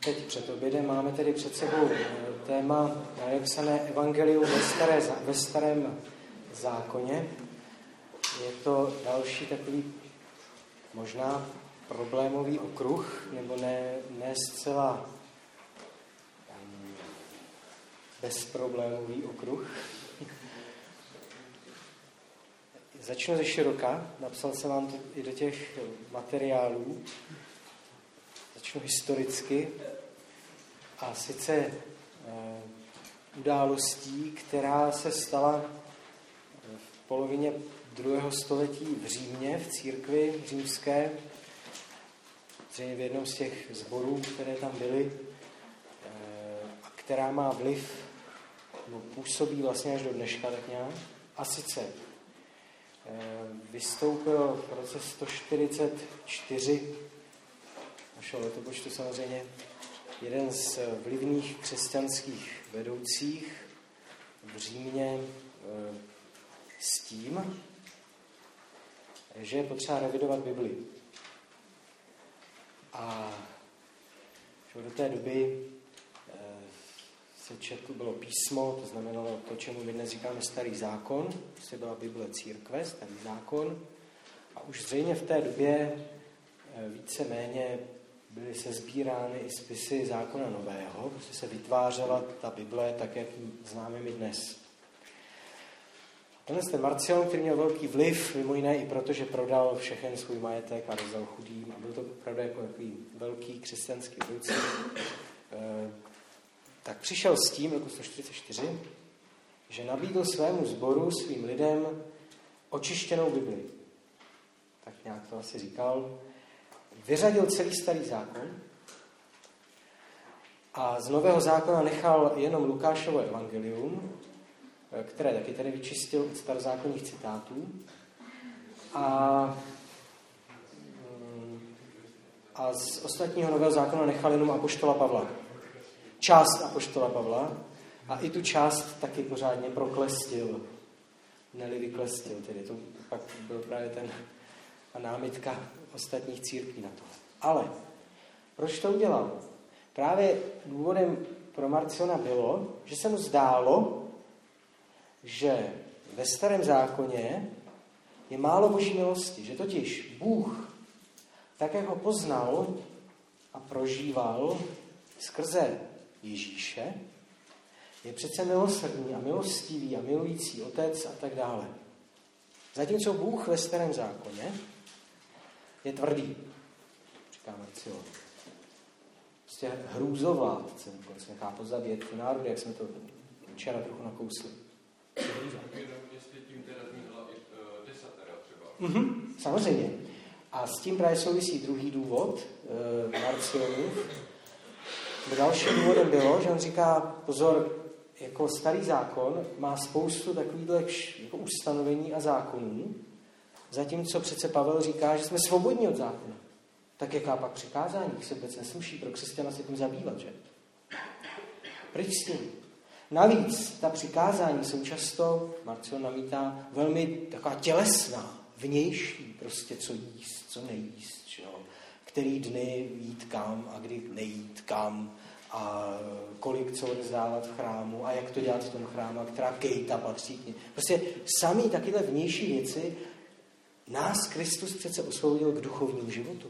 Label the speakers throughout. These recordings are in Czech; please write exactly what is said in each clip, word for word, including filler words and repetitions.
Speaker 1: teď před obědem máme tedy před sebou téma napsané Evangelium ve, staré, ve starém zákoně. Je to další takový možná problémový okruh, nebo ne, ne zcela um, bezproblémový okruh. Začnu ze široka, napsal jsem vám to i do těch materiálů. Začnu historicky. A sice e, událostí, která se stala v polovině druhého století v Římě, v církvi římské, zřejmě v jednom z těch sborů, které tam byly, e, a která má vliv, nebo působí vlastně až do dneška tak nějak. A sice e, vystoupil v roce sto čtyřicet čtyři našeho letopočtu samozřejmě jeden z vlivných křesťanských vedoucích v Římě s tím, že je potřeba revidovat Bibli. A do té doby se četlo, bylo písmo, to znamenalo to, čemu my dnes říkáme Starý zákon, to byla Bible církve, Starý zákon. A už zřejmě v té době víceméně byly sesbírány i spisy zákona nového, protože se vytvářela ta Bible tak, jak ji známe my dnes. Tenhle ten Marcion, který měl velký vliv, mimo jiné i proto, že prodal všechen svůj majetek a rozdal chudým, a byl to opravdu jako takový velký křesťanský vůdce, tak přišel s tím, roku sto čtyřicet čtyři, že nabídl svému sboru, svým lidem očištěnou Bibli. Tak nějak to asi říkal. Vyřadil celý Starý zákon a z Nového zákona nechal jenom Lukášovo evangelium, které taky tady vyčistil od starozákonních citátů. A, a z ostatního Nového zákona nechal jenom apoštola Pavla. Část apoštola Pavla a i tu část taky pořádně proklestil. Ne-li vyklestil, tedy to pak byl právě ten a námitka ostatních církví na to. Ale proč to udělal? Právě důvodem pro Marciona bylo, že se mu zdálo, že ve Starém zákoně je málo boží milosti, že totiž Bůh, tak jak ho poznal a prožíval skrze Ježíše, je přece milosrdný a milostivý a milující otec a tak dále. Zatímco Bůh ve Starém zákoně je tvrdý, říká Marcion. Prostě hrůzovládce, se nechá pozabít ty národy, jak jsme to včera trochu nakousli.
Speaker 2: Jestli tím teda zmínila i desatera třeba.
Speaker 1: Mm-hmm, samozřejmě. A s tím právě souvisí druhý důvod e, Marcionův. Dalším důvodem bylo, že on říká, pozor, jako Starý zákon má spoustu takových jako ustanovení a zákonů, zatímco přece Pavel říká, že jsme svobodní od zákona. Tak jaká pak přikázání se vůbec nesluší pro křesťana se tím zabývat, že? Pryč s tím. Navíc ta přikázání jsou často, Marcion namítá, velmi taková tělesná, vnější, prostě co jíst, co nejíst, že jo? Který dny jít kam a kdy nejít kam a kolik co odezdávat v chrámu a jak to dělat v tom chrámu a která kejta patří k ní. Prostě samý takyhle vnější věci nás Kristus přece osvobodil k duchovnímu životu.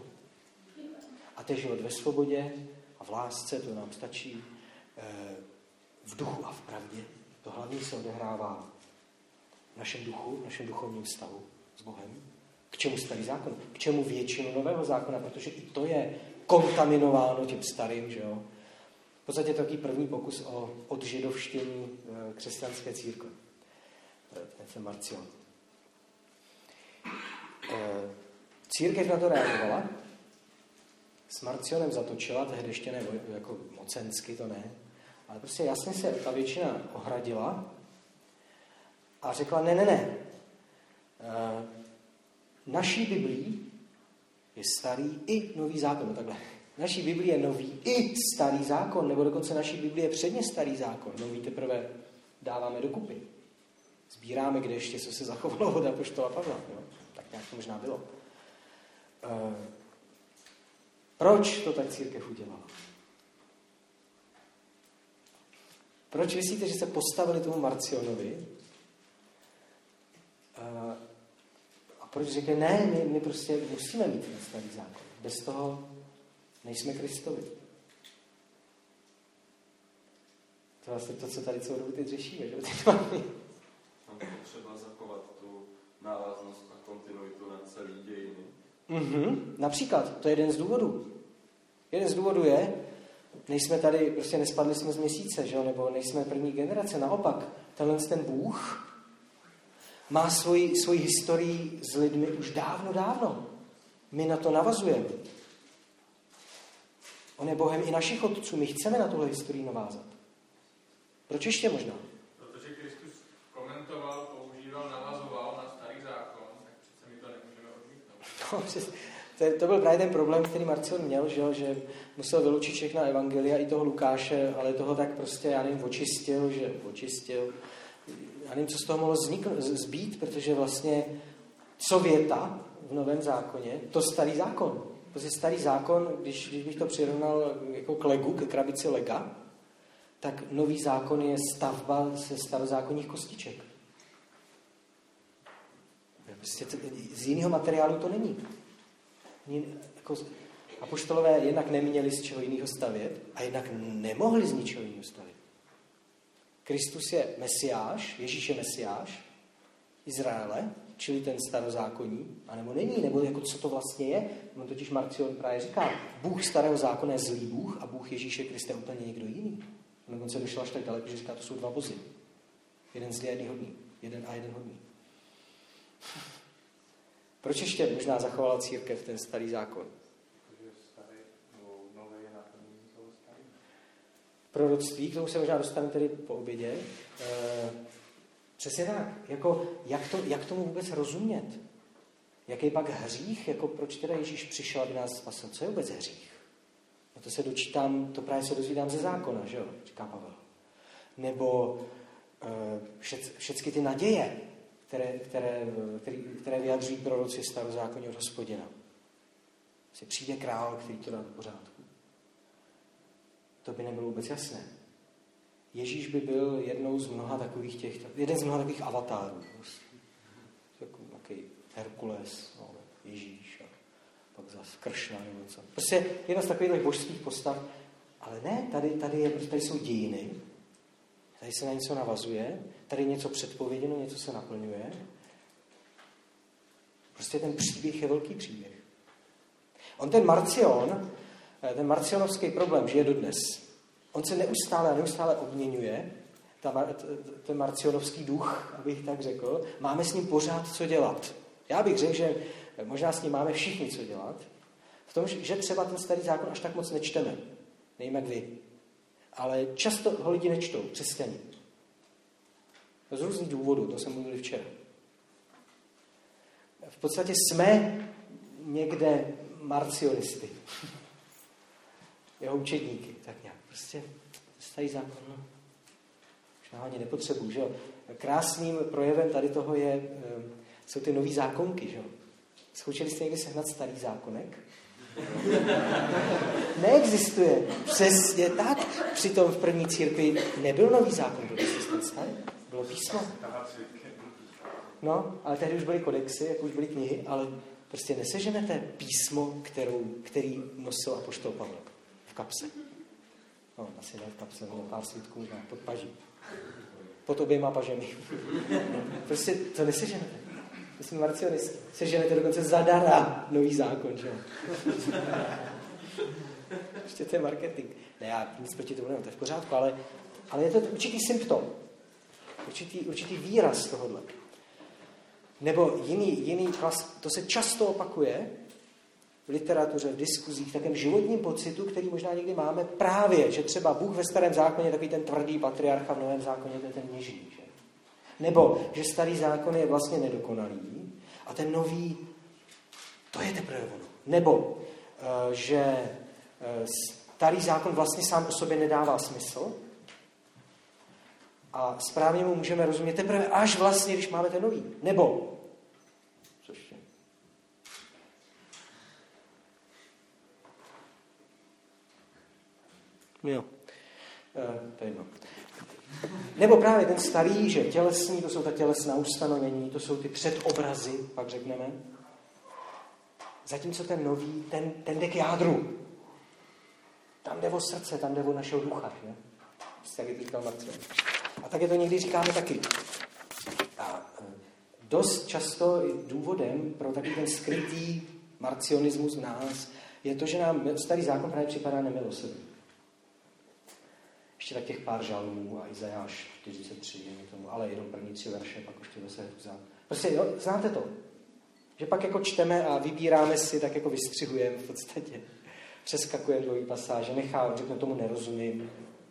Speaker 1: A ten život ve svobodě a v lásce, to nám stačí, v duchu a v pravdě. To hlavně se odehrává v našem duchu, v našem duchovním vztahu s Bohem. K čemu Starý zákon? K čemu většinu Nového zákona? Protože i to je kontaminováno tím starým, že jo? V podstatě to je takový první pokus o odžidovštění křesťanské církve. Ten je Marcion. Církev na to reagovala, s Marcionem zatočila, tehdy ještě ne jako mocensky, to ne, ale prostě jasně se ta většina ohradila a řekla, ne, ne, ne, naší Biblí je Starý i Nový zákon, no takhle. Naší Biblii je Nový i Starý zákon, nebo dokonce naší Biblii je předně Starý zákon, Nový teprve dáváme dokupy. Sbíráme, kde ještě co se zachovalo od apoštola Pavla, jo? Tak nějak to možná bylo. Uh, proč to tak církev udělala? Proč myslíte, že se postavili tomu Marcionovi? A, a proč řekli, ne, my, my prostě musíme mít ten starý zákon. Bez toho nejsme Kristovi. To je vlastně to, co tady celou dobu teď řešíme. Že?
Speaker 3: Tam potřeba zachovat tu návaznost a kontinuitu na celý dějiny.
Speaker 1: Mm-hmm. Například, to je jeden z důvodů. Jeden z důvodů je, nejsme tady, prostě nespadli jsme z měsíce, že? Nebo nejsme první generace. Naopak, tenhle ten Bůh má svoji, svoji historii s lidmi už dávno, dávno. My na to navazujeme. On je Bohem i našich otců. My chceme na tuhle historii navázat. Proč ještě možná?
Speaker 2: Protože Kristus komentoval, používal, navazoval na starý zákon, tak přece my to nemůžeme odmítnout.
Speaker 1: To, to byl právě ten problém, který Marcion měl, že, že musel vyloučit všechna evangelia, i toho Lukáše, ale toho tak prostě, já nevím, očistil, že očistil. Já nevím, co z toho mohlo vzniknout, zbýt, protože vlastně co věta v Novém zákoně, to starý zákon. Prostě starý zákon, když, když bych to přirovnal jako k legu, ke krabici lega, tak nový zákon je stavba ze starozákonních kostiček. Prostě to, z jiného materiálu to není. Jako, apoštolové jednak neměli z čeho jiného stavět a jednak nemohli z ničeho jiného stavět. Kristus je Mesiáš, Ježíš je Mesiáš Izraele, čili ten starozákonní, anebo není, nebo jako co to vlastně je. On totiž Marcion právě říká, Bůh starého zákona je zlý Bůh a Bůh Ježíše Krista je úplně někdo jiný. On dokonce došel až tak daleko, že říká, to jsou dva vozy. Jeden zlý a jeden hodný. Jeden a jeden hodný. Proč ještě možná zachovala církev ten starý zákon?
Speaker 3: Protože starý, nebo nové je naplnění toho starý.
Speaker 1: Proroctví, k tomu se možná dostaneme tedy po obědě. E, přesně tak. Jako, jak, to, jak tomu vůbec rozumět? Jaký je pak hřích? Jako, proč teda Ježíš přišel, aby nás spasil? Co je vůbec hřích? No to se dočítám, to právě se dozvídám ze zákona, že jo? Říká Pavel. Nebo e, všec, všechny ty naděje, které, které, které, které vyjadřují proroci starozákonního Hospodina. Si přijde král, který to dá do pořádku. To by nebylo vůbec jasné. Ježíš by byl jednou z mnoha takových těch, jeden z mnoha takových avatárů. Takový Herkules, no, Ježíš a pak zase Kršna nebo co. Prostě jedna z takových božských postav. Ale ne, tady, tady, je, tady jsou dějiny, tady se na něco navazuje, tady něco předpověděno, něco se naplňuje. Prostě ten příběh je velký příběh. On ten Marcion, ten marcionovský problém žije dodnes. On se neustále a neustále obměňuje, ta, ten marcionovský duch, abych tak řekl. Máme s ním pořád co dělat. Já bych řekl, že možná s ním máme všichni co dělat. V tom, že třeba ten starý zákon až tak moc nečteme. Nevím, jak vy. Ale často ho lidi nečtou, křesťané. Z různých důvodů, to jsem mluvil včera. V podstatě jsme někde marcionisty. Jeho učedníky, tak nějak. Prostě starý zákon, no. Už náhodně nepotřebuji, že jo. Krásným projevem tady toho je, jsou ty nový zákonky, že jo. Zkoušeli jste někdy sehnat starý zákonek? Neexistuje. Přesně tak. Přitom v první církvi nebyl nový zákon, byl ten starý. Bylo písmo. No, ale tehdy už byly kodexy, jako už byly knihy, ale prostě neseženete písmo, kterou, který nosil apoštol Pavel v kapse. No, asi ne v kapse, no, pár svítků možná pod paží. Pod oběma pažemi. Prostě to neseženete. My jsme marcionisti. Seženete dokonce zadara nový zákon, že jo? Ještě to je marketing. Ne, já nic proti tomu nemám, to je v pořádku, ale, ale je to určitý symptom. Určitý, určitý výraz tohohle. Nebo jiný, jiný klas, to se často opakuje v literatuře, v diskuzích, v takovém životním pocitu, který možná někdy máme právě, že třeba Bůh ve starém zákoně je takový ten tvrdý patriarcha, v novém zákoně to je ten něžný. Že? Nebo, že starý zákon je vlastně nedokonalý a ten nový, to je teprve ono. Nebo, že starý zákon vlastně sám o sobě nedává smysl a správně mu můžeme rozumět teprve až vlastně, když máme ten nový. Nebo, co ještě? Jo, to je jedno. Nebo právě ten starý, že tělesný, to jsou ta tělesná ustanovení, to jsou ty předobrazy, pak řekneme. Zatímco ten nový, ten, ten jde k jádru. Tam jde o srdce, tam jde o našeho ducha. Ne? Tak je to říkal Marcion. A tak je to někdy říkáme taky. A dost často důvodem pro takový ten skrytý marcionismus v nás je to, že nám starý zákon právě připadá nemilosrdný. Ještě tak těch pár žalmů a Izajáš čtyřicet tři, tomu, ale jenom první tři verše, pak už to zase vzal. Prostě jo, znáte to? Že pak jako čteme a vybíráme si, tak jako vystřihujeme v podstatě. Přeskakujeme dlouhý pasáže, nechávám, řeknu, tomu nerozumím.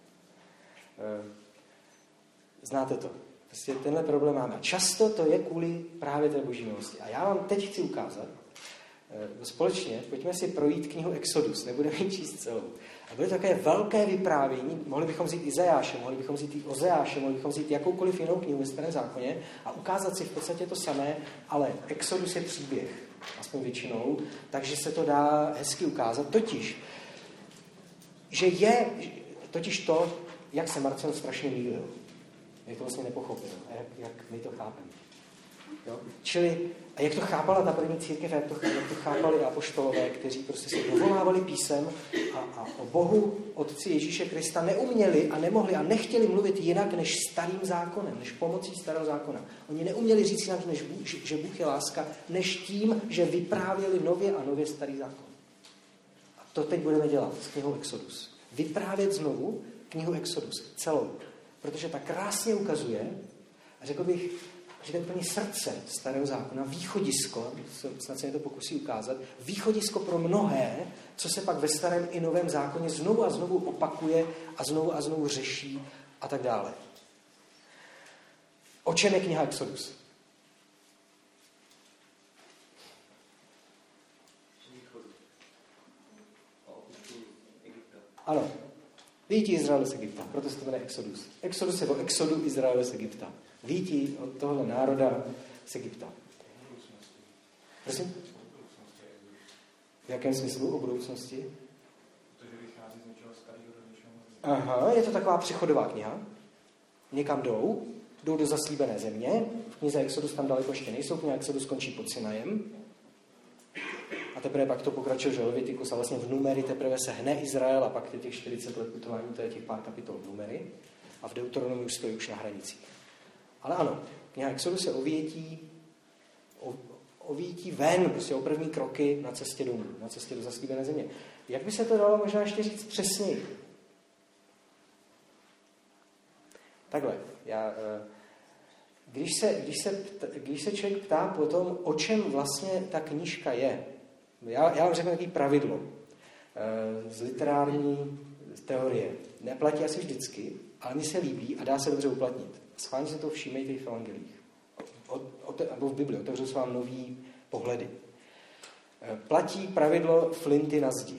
Speaker 1: Znáte to? Prostě tenhle problém máme. A často to je kvůli právě té boží milosti. A já vám teď chci ukázat, společně, pojďme si projít knihu Exodus, nebudeme ji číst celou. A bude to také velké vyprávění, mohli bychom vzít Izajáše, mohli bychom vzít i Ozeáše, mohli bychom vzít jakoukoliv jinou knihu ve Starém zákoně a ukázat si v podstatě to samé, ale Exodus je příběh, aspoň většinou, takže se to dá hezky ukázat. Totiž, že je, totiž to, jak se Marcion strašně mýlil. Jak to vlastně nepochopil, a jak, jak my to chápeme. Jo? Čili, a jak to chápala ta první církev, jak to, jak to chápali apoštolové, kteří prostě se dovolávali písem a, a o Bohu, Otci Ježíše Krista neuměli a nemohli a nechtěli mluvit jinak než starým zákonem, než pomocí starého zákona. Oni neuměli říct jinak, než Bůh, že Bůh je láska, než tím, že vyprávěli nově a nově starý zákon. A to teď budeme dělat s knihou Exodus. Vyprávět znovu knihu Exodus, celou. Protože ta krásně ukazuje, a řekl bych, že to je úplně srdce starého zákona, východisko, snad se mi to pokusí ukázat, východisko pro mnohé, co se pak ve starém i novém zákoně znovu a znovu opakuje a znovu a znovu řeší a tak dále. O čem je kniha Exodus? Ano. Výjití Izraele z Egypta, proto se to jmenuje Exodus. Exodus je o exodu Izraele z Egypta. Výjití od tohoto národa z Egypta. Prosím? V jakém smyslu o budoucnosti?
Speaker 2: Protože vychází z něčeho starého do něčeho.
Speaker 1: Aha, je to taková přechodová kniha. Někam jdou, jdou do zaslíbené země. V knize Exodus tam daleko ještě nejsou, kniha Exodus končí pod Sinajem. A teprve pak to pokračuje, že Levitikus a vlastně v Numeri teprve se hne Izrael a pak je těch čtyřicet let putování, to je těch pár kapitol v Numeri. A v Deuteronomiu stojí už na hranicích. Ale ano, kniha Exodus je o vyjetí, o, o vyjetí ven, prostě o první kroky na cestě domů, na cestě do zaslíbené země. Jak by se to dalo možná ještě říct přesněji? Takhle, já, když se, když, se, když se člověk ptá po tom, o čem vlastně ta knížka je, já, já vám řeknu takový pravidlo z literární teorie. Neplatí asi vždycky, ale mi se líbí a dá se dobře uplatnit. Schválně se to všímejte i v evangelích. Nebo v Bibli, otevřu se vám nový pohledy. Platí pravidlo flinty na zdi.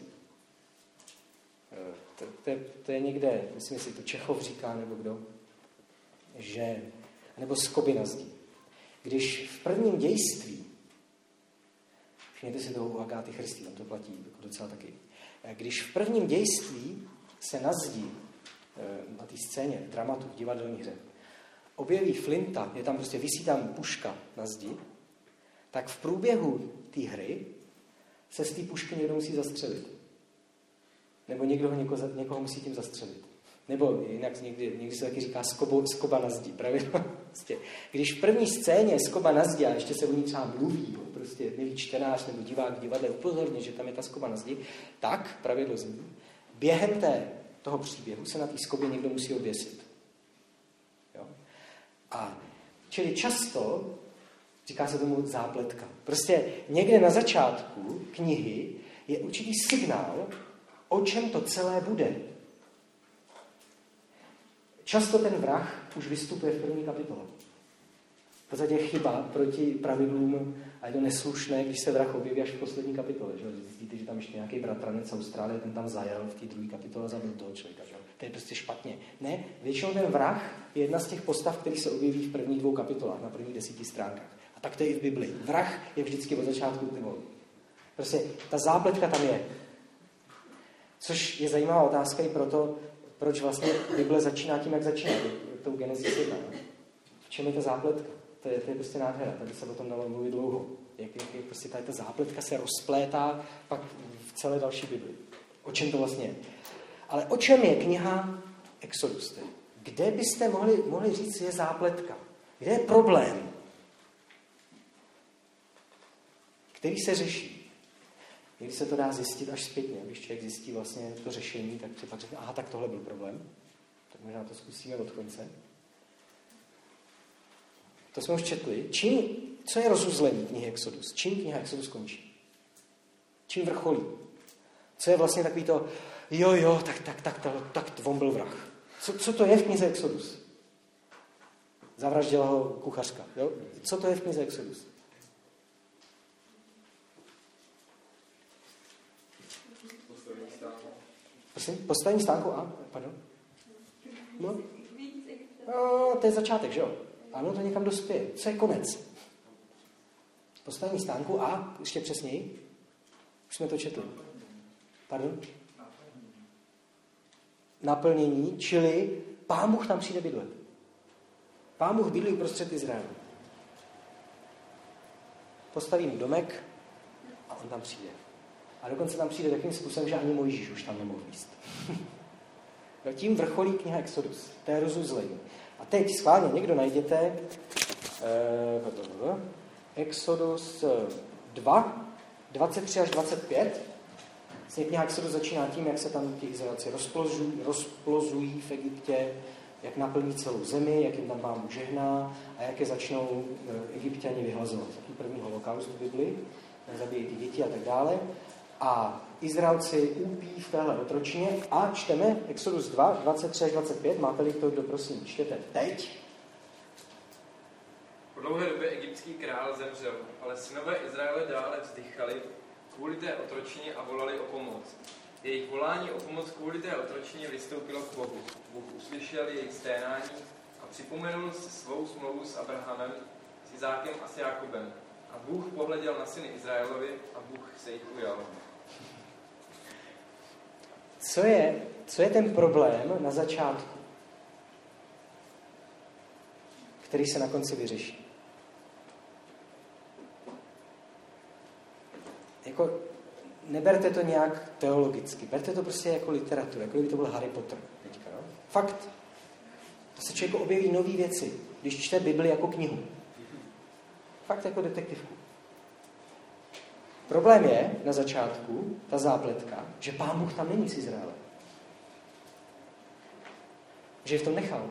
Speaker 1: To, to, to je někde, myslím, jestli to Čechov říká, nebo kdo, že, nebo skoby na zdi. Když v prvním dějství, všimněte si toho u Agáty Christy, tam to platí jako docela taky, když v prvním dějství se na zdi, na té scéně, dramatu, v divadelní hře, objeví flinta, je tam prostě, visí tam puška na zdi, tak v průběhu té hry se z té pušky někdo musí zastřelit. Nebo někdo ho někoho, někoho musí tím zastřelit. Nebo jinak někdy, někdy se taky říká skobo, skoba na zdi. Pravidlo. Prostě, když v první scéně je skoba na zdi a ještě se o ní třeba mluví, jo, prostě neví čtenář nebo divák v divadle upozorně, že tam je ta skoba na zdi, tak pravidlo zní, během té, toho příběhu se na té skobě někdo musí oběsit. Jo? A čili často, říká se tomu zápletka, prostě někde na začátku knihy je určitý signál, o čem to celé bude. Často ten vrah už vystupuje v první kapitole. V podstatě je chyba proti pravidlům a je to neslušné, když se vrah objeví až v poslední kapitole. Že? Zjistíte, že tam ještě nějaký bratranec Austrálie, ten tam zajel v té druhé kapitole a zabil toho člověka. Že? To je prostě špatně. Ne, většinou ten vrah je jedna z těch postav, který se objeví v prvních dvou kapitolách, na prvních desíti stránkách. A tak to je i v Bibli. Vrah je vždycky od začátku tyvol. Prostě ta zápletka tam je. Což je zajímavá otázka i proto, proč vlastně Bible začíná tím, jak začíná, tou Genesis jedna. V čem je ta zápletka? To je, to je prostě nádhera, tady se o tom dalo mluvit dlouho. Jak, jak, jak prostě tady ta zápletka se rozplétá pak v celé další Bibli. O čem to vlastně je? Ale o čem je kniha Exodus? Kde byste mohli, mohli říct, je zápletka? Kde je problém, který se řeší? Když se to dá zjistit až zpětně, když člověk zjistí vlastně to řešení, tak si pak řekne, aha, tak tohle byl problém. Tak možná to zkusíme od konce. To jsme už četli. Čím, co je rozuzlení knihy Exodus? Čím kniha Exodus končí? Čím vrcholí? Co je vlastně takový to, jo, jo, tak, tak, tak, tak, tak on byl vrah. Co, co to je v knize Exodus? Zavraždila ho kuchařka. Jo? Co to je v knize Exodus? Prosím, postavení stánku a, pardon. No. no, to je začátek, že jo? Ano, to někam dospěje. Co je konec? Postavení stánku a, ještě přesněji, už jsme to četli. Pardon? Naplnění, čili Pán Bůh tam přijde bydlet. Pán Bůh bydlí uprostřed Izraele. Postaví mu domek a on tam přijde. A dokonce tam přijde takým způsobem, že ani Mojžíš už tam nemohl jít. Tím vrcholí kniha Exodus. To je rozuzlení. A teď schválně někdo najděte eh, Exodus dva, dvacet tři až dvacet pět. Vlastně kniha Exodus začíná tím, jak se tam ti Izraelci rozplozují, rozplozují v Egyptě, jak naplní celou zemi, jak jim tam Pán Bůh žehná a jak je začnou Egypťani vyhlazovat. Taký první holokaust v Bibli, zabíjí ty děti a tak dále. A Izraelci úpí v téhle otročině a čteme Exodus dva, dvacet tři až dvacet pět. Máte-li to, kdo prosím, čtěte teď.
Speaker 2: Po dlouhé době egyptský král zemřel, ale synové Izraele dále vzdychali kvůli té otročině a volali o pomoc. Jejich volání o pomoc kvůli té otročině vystoupilo k Bohu. Bůh uslyšel jejich sténání a připomenul si svou smlouvu s Abrahamem, s Izákem a s Jákobem. A Bůh pohleděl na syny Izraelovi a Bůh se jich ujal.
Speaker 1: Co je, co je ten problém na začátku, který se na konci vyřeší? Jako, neberte to nějak teologicky, berte to prostě jako literaturu, jako kdyby to byl Harry Potter teďka, no? Fakt. To se člověku objeví nové věci, když čte Bibli jako knihu. Fakt jako detektivku. Problém je na začátku, ta zápletka, že Pán Bůh tam není s Izraelem. Že je v tom nechal.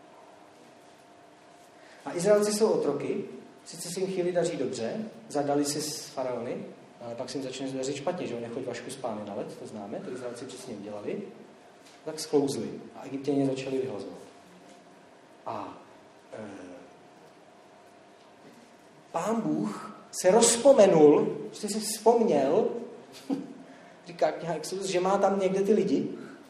Speaker 1: A Izraelci jsou otroky, sice se jim chvíli daří dobře, zadali si s faraony, ale pak se jim začne dařit špatně, že jo, nechoď Vašku s pány na led, to známe, to Izraelci přesně udělali, tak sklouzli a Egyptěni začali vyhlazovat. A e, Pán Bůh se rozpomenul, že si vzpomněl, říká kniha Exodus, že má tam někde ty lidi,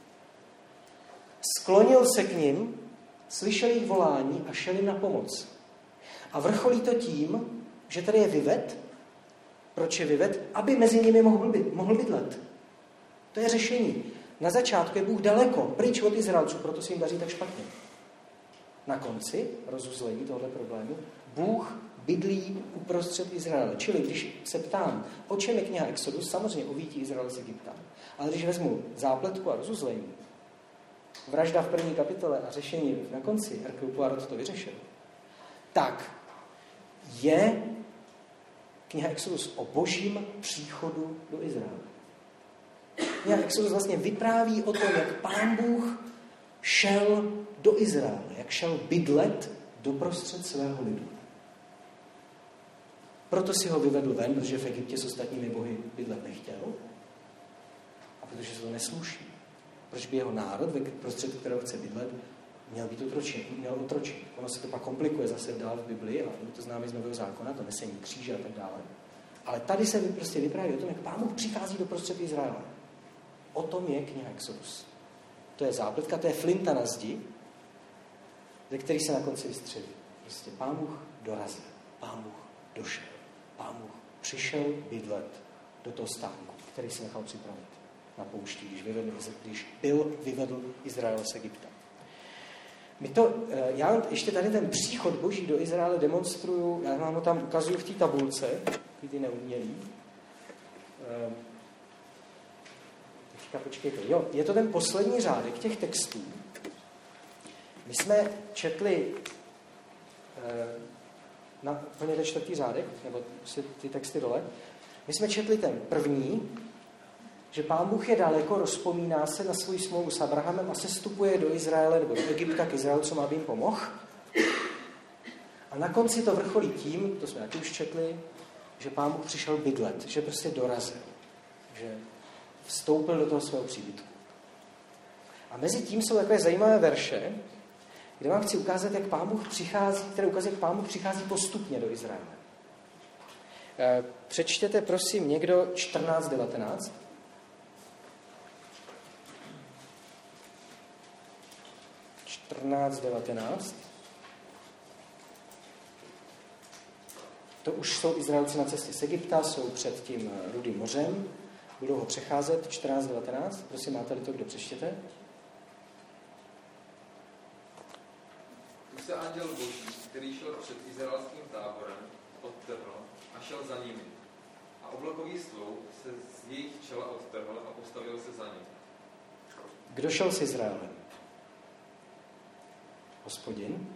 Speaker 1: sklonil se k nim, slyšel jejich volání a šel jim na pomoc. A vrcholí to tím, že tady je vyved. Proč je vyved? Aby mezi nimi mohl, být, mohl bydlet. To je řešení. Na začátku je Bůh daleko, pryč od Izraelců, proto se jim daří tak špatně. Na konci rozuzlení tohle problému Bůh bydlí uprostřed Izraele. Čili když se ptám, o čem je kniha Exodus, samozřejmě o výjití Izraele z Egypta. Ale když vezmu zápletku a rozuzlení, vražda v první kapitole a řešení na konci, Hercule Poirot to vyřešil, tak je kniha Exodus o božím příchodu do Izraele. Kniha Exodus vlastně vypráví o tom, jak Pán Bůh šel do Izraele, jak šel bydlet doprostřed svého lidu. Proto si ho vyvedl ven, protože v Egyptě s ostatními bohy bydlet nechtěl a protože se to nesluší. Proč by jeho národ, ve prostřed kterého chce bydlet, měl být otročen, měl otročit. Ono se to pak komplikuje zase dál v Biblii, a to známe z Nového zákona, to nesení kříže a tak dále. Ale tady se prostě vypráví o tom, jak Pán Bůh přichází do prostřed Izraele. O tom je kniha Exodus. To je zápletka, to je flinta na zdi, ze který se na konci vystřelí. Prostě Pán Bůh dorazil, Pán Bůh došel, Pán Bůh přišel bydlet do toho stánku, který se nechal připravit. na poušti, když, vyvedl, když byl vyvedl Izrael z Egypta. My to, já ještě tady ten příchod Boží do Izraele demonstruju, já vám ho tam ukazuju v té tabulce, ty neumělý. Teďka počkejte. Jo, je to ten poslední řádek těch textů. My jsme četli na úplně ten čtvrtý řádek, nebo si ty texty dole. My jsme četli ten první, že Pán Bůh je daleko, rozpomíná se na svou smlouvu s Abrahamem a sestupuje do Izraele nebo do Egypta k Izraelcům, aby jim pomohl. A na konci to vrcholí tím, to jsme taky už četli, že Pán Bůh přišel bydlet, že prostě dorazil, že vstoupil do toho svého příbytku. A mezi tím jsou takové zajímavé verše, kde vám chci ukázat, jak Pán Bůh přichází, které ukazuje, jak Pán Bůh přichází postupně do Izraele. Přečtěte, prosím, někdo čtrnáct devatenáct. čtrnáct devatenáct. To už jsou Izraelci na cestě z Egypta, jsou před tím Rudým mořem, budou ho přecházet. čtrnáct devatenáct. Prosím, máte-li to, kdo přečtěte?
Speaker 2: Tu se anděl Boží, který šel před izraelským táborem, odtrhl a šel za nimi. A oblakový sloup se z jejich čela odtrhl a postavil se za ním.
Speaker 1: Kdo šel s Izraelem? Hospodin?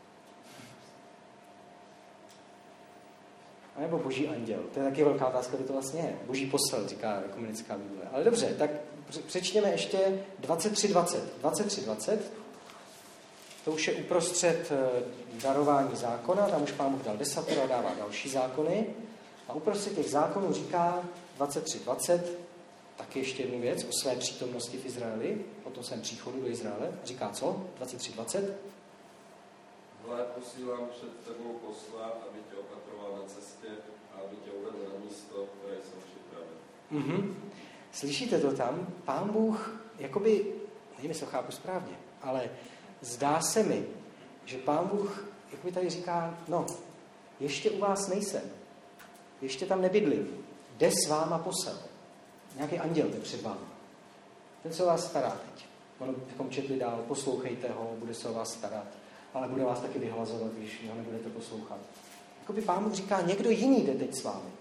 Speaker 1: A nebo boží anděl? To je taky velká otázka, kdo to vlastně je. Boží posel, říká ekumenická Bible. Ale dobře, tak přečtěme ještě dvacet tři dvacet. dvacet tři dvacet. To už je uprostřed darování zákona, tam už Pán Bůh dal desatero a dává další zákony. A uprostřed těch zákonů říká dvacet tři dvacet, taky ještě jednu věc o své přítomnosti v Izraeli, o tom svém příchodu do Izraele. Říká co? dvacet tři dvacet.
Speaker 3: Hle, posílám před tebou posla, aby tě opatroval na cestě a aby tě uvedl na místo, které jsem připravil.
Speaker 1: Mm-hmm. Slyšíte to tam? Pán Bůh, jakoby, nevím, jestli to chápu správně, ale zdá se mi, že Pán Bůh, jakoby tady říká, no, ještě u vás nejsem, ještě tam nebydlím, jde s váma posel. Nějaký anděl jde před váma. Ten se o vás stará teď. Ono bychom četli dál, poslouchejte ho, bude se o vás starat, ale bude vás taky vyhlazovat, když ho nebudete poslouchat. Jakoby Pán Bůh říká, někdo jiný jde teď s vámi.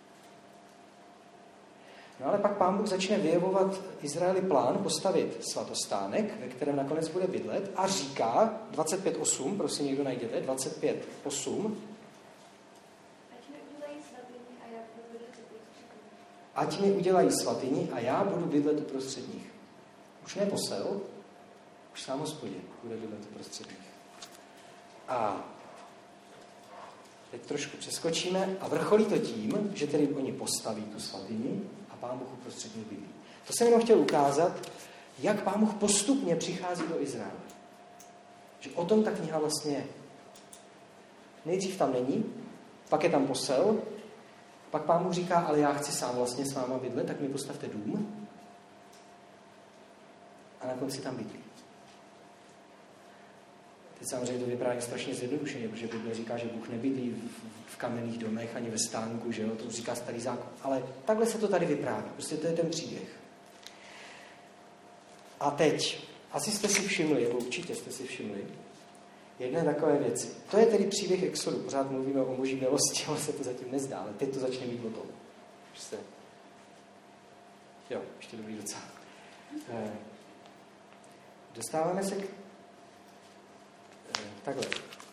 Speaker 1: No ale pak Pán Bůh začne vyjevovat Izraeli plán postavit svatostánek, ve kterém nakonec bude bydlet a říká dvacet pět osm, prosím někdo najděte, dvacet pět osm. Ať mi udělají svatyni a já budu bydlet uprostřed nich. Už ne posel, už sám Hospodin bude bydlet uprostřed nich. A teď trošku přeskočíme a vrcholí to tím, že tedy oni postaví tu svatyni a Pán Bůh uprostřed nich bydlí. To jsem jenom chtěl ukázat, jak Pán Bůh postupně přichází do Izraele. Že o tom ta kniha vlastně je. Nejdřív tam není, pak je tam posel, pak Pán Bůh říká, ale já chci sám vlastně s váma bydlet, tak mi postavte dům. A na konci tam bydlí. Teď samozřejmě to vypadá strašně zjednodušeně, protože Bible říká, že Bůh nebydlí v, v kamenných domech ani ve stánku, že jo, to říká starý zákon. Ale takhle se to tady vypráví, prostě to je ten příběh. A teď, asi jste si všimli, nebo určitě jste si všimli, jedné takové věci. To je tedy příběh Exodu. Pořád mluvíme o boží milosti, ale se to zatím nezdá, ale teď to začne být o tom. Se... Jo, ještě dobrý docela. Eh, dostáváme se k... Eh, takhle.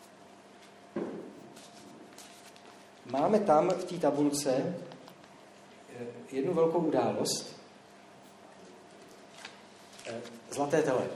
Speaker 1: Máme tam v té tabulce eh, jednu velkou událost. Eh, zlaté tele.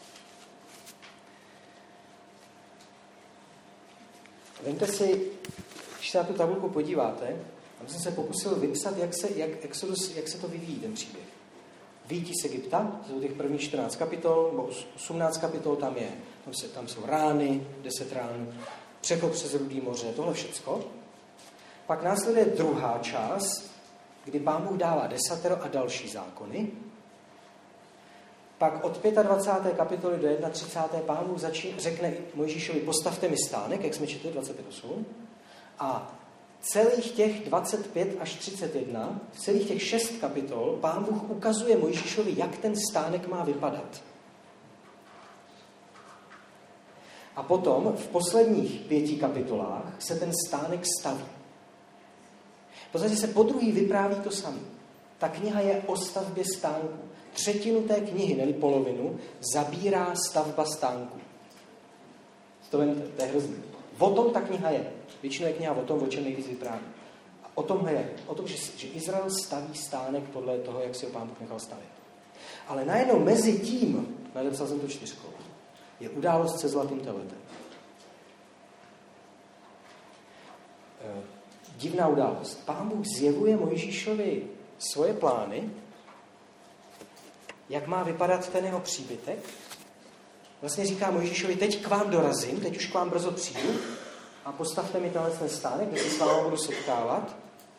Speaker 1: Vemte si, když se na tu tabulku podíváte, tam jsem se pokusil vypsat, jak se, jak, Exodus, jak se to vyvíjí, ten příběh. Vyjítí z Egypta, to jsou těch prvních čtrnáct kapitol, nebo osmnáct kapitol, tam, je, tam, se, tam jsou rány, deset rán, přechod přes Rudý moře, tohle všecko. Pak následuje druhá část, kdy Pán Bůh dává desatero a další zákony. Pak od dvacáté páté kapitoly do třicáté první Pán Bůh začín, řekne Mojžíšovi, postavte mi stánek, jak jsme četli dvacet pět osm. A celých těch dvacet pět až třicet jedna, celých těch šest kapitol, Pán Bůh ukazuje Mojžíšovi, jak ten stánek má vypadat. A potom v posledních pěti kapitolách se ten stánek staví. V podstatě se podruhý vypráví to samé. Ta kniha je o stavbě stánku. Třetinu té knihy, nebo polovinu, zabírá stavba stánku. To je, to je hrozný. O tom ta kniha je. Většinou je kniha o tom, o čem nejvíc vypráví. A o tom je. O tom, že, že Izrael staví stánek podle toho, jak si ho Pán Bůh nechal stavět. Ale najednou mezi tím, nadepsal jsem to čtyřkou, je událost se zlatým teletem. E, divná událost. Pán Bůh zjevuje Mojžíšovi svoje plány, jak má vypadat ten jeho příbytek. Vlastně říká Mojžíšovi, teď k vám dorazím, teď už k vám brzo přijdu a postavte mi tenhle ten stánek, kde se s vámi budu setkávat.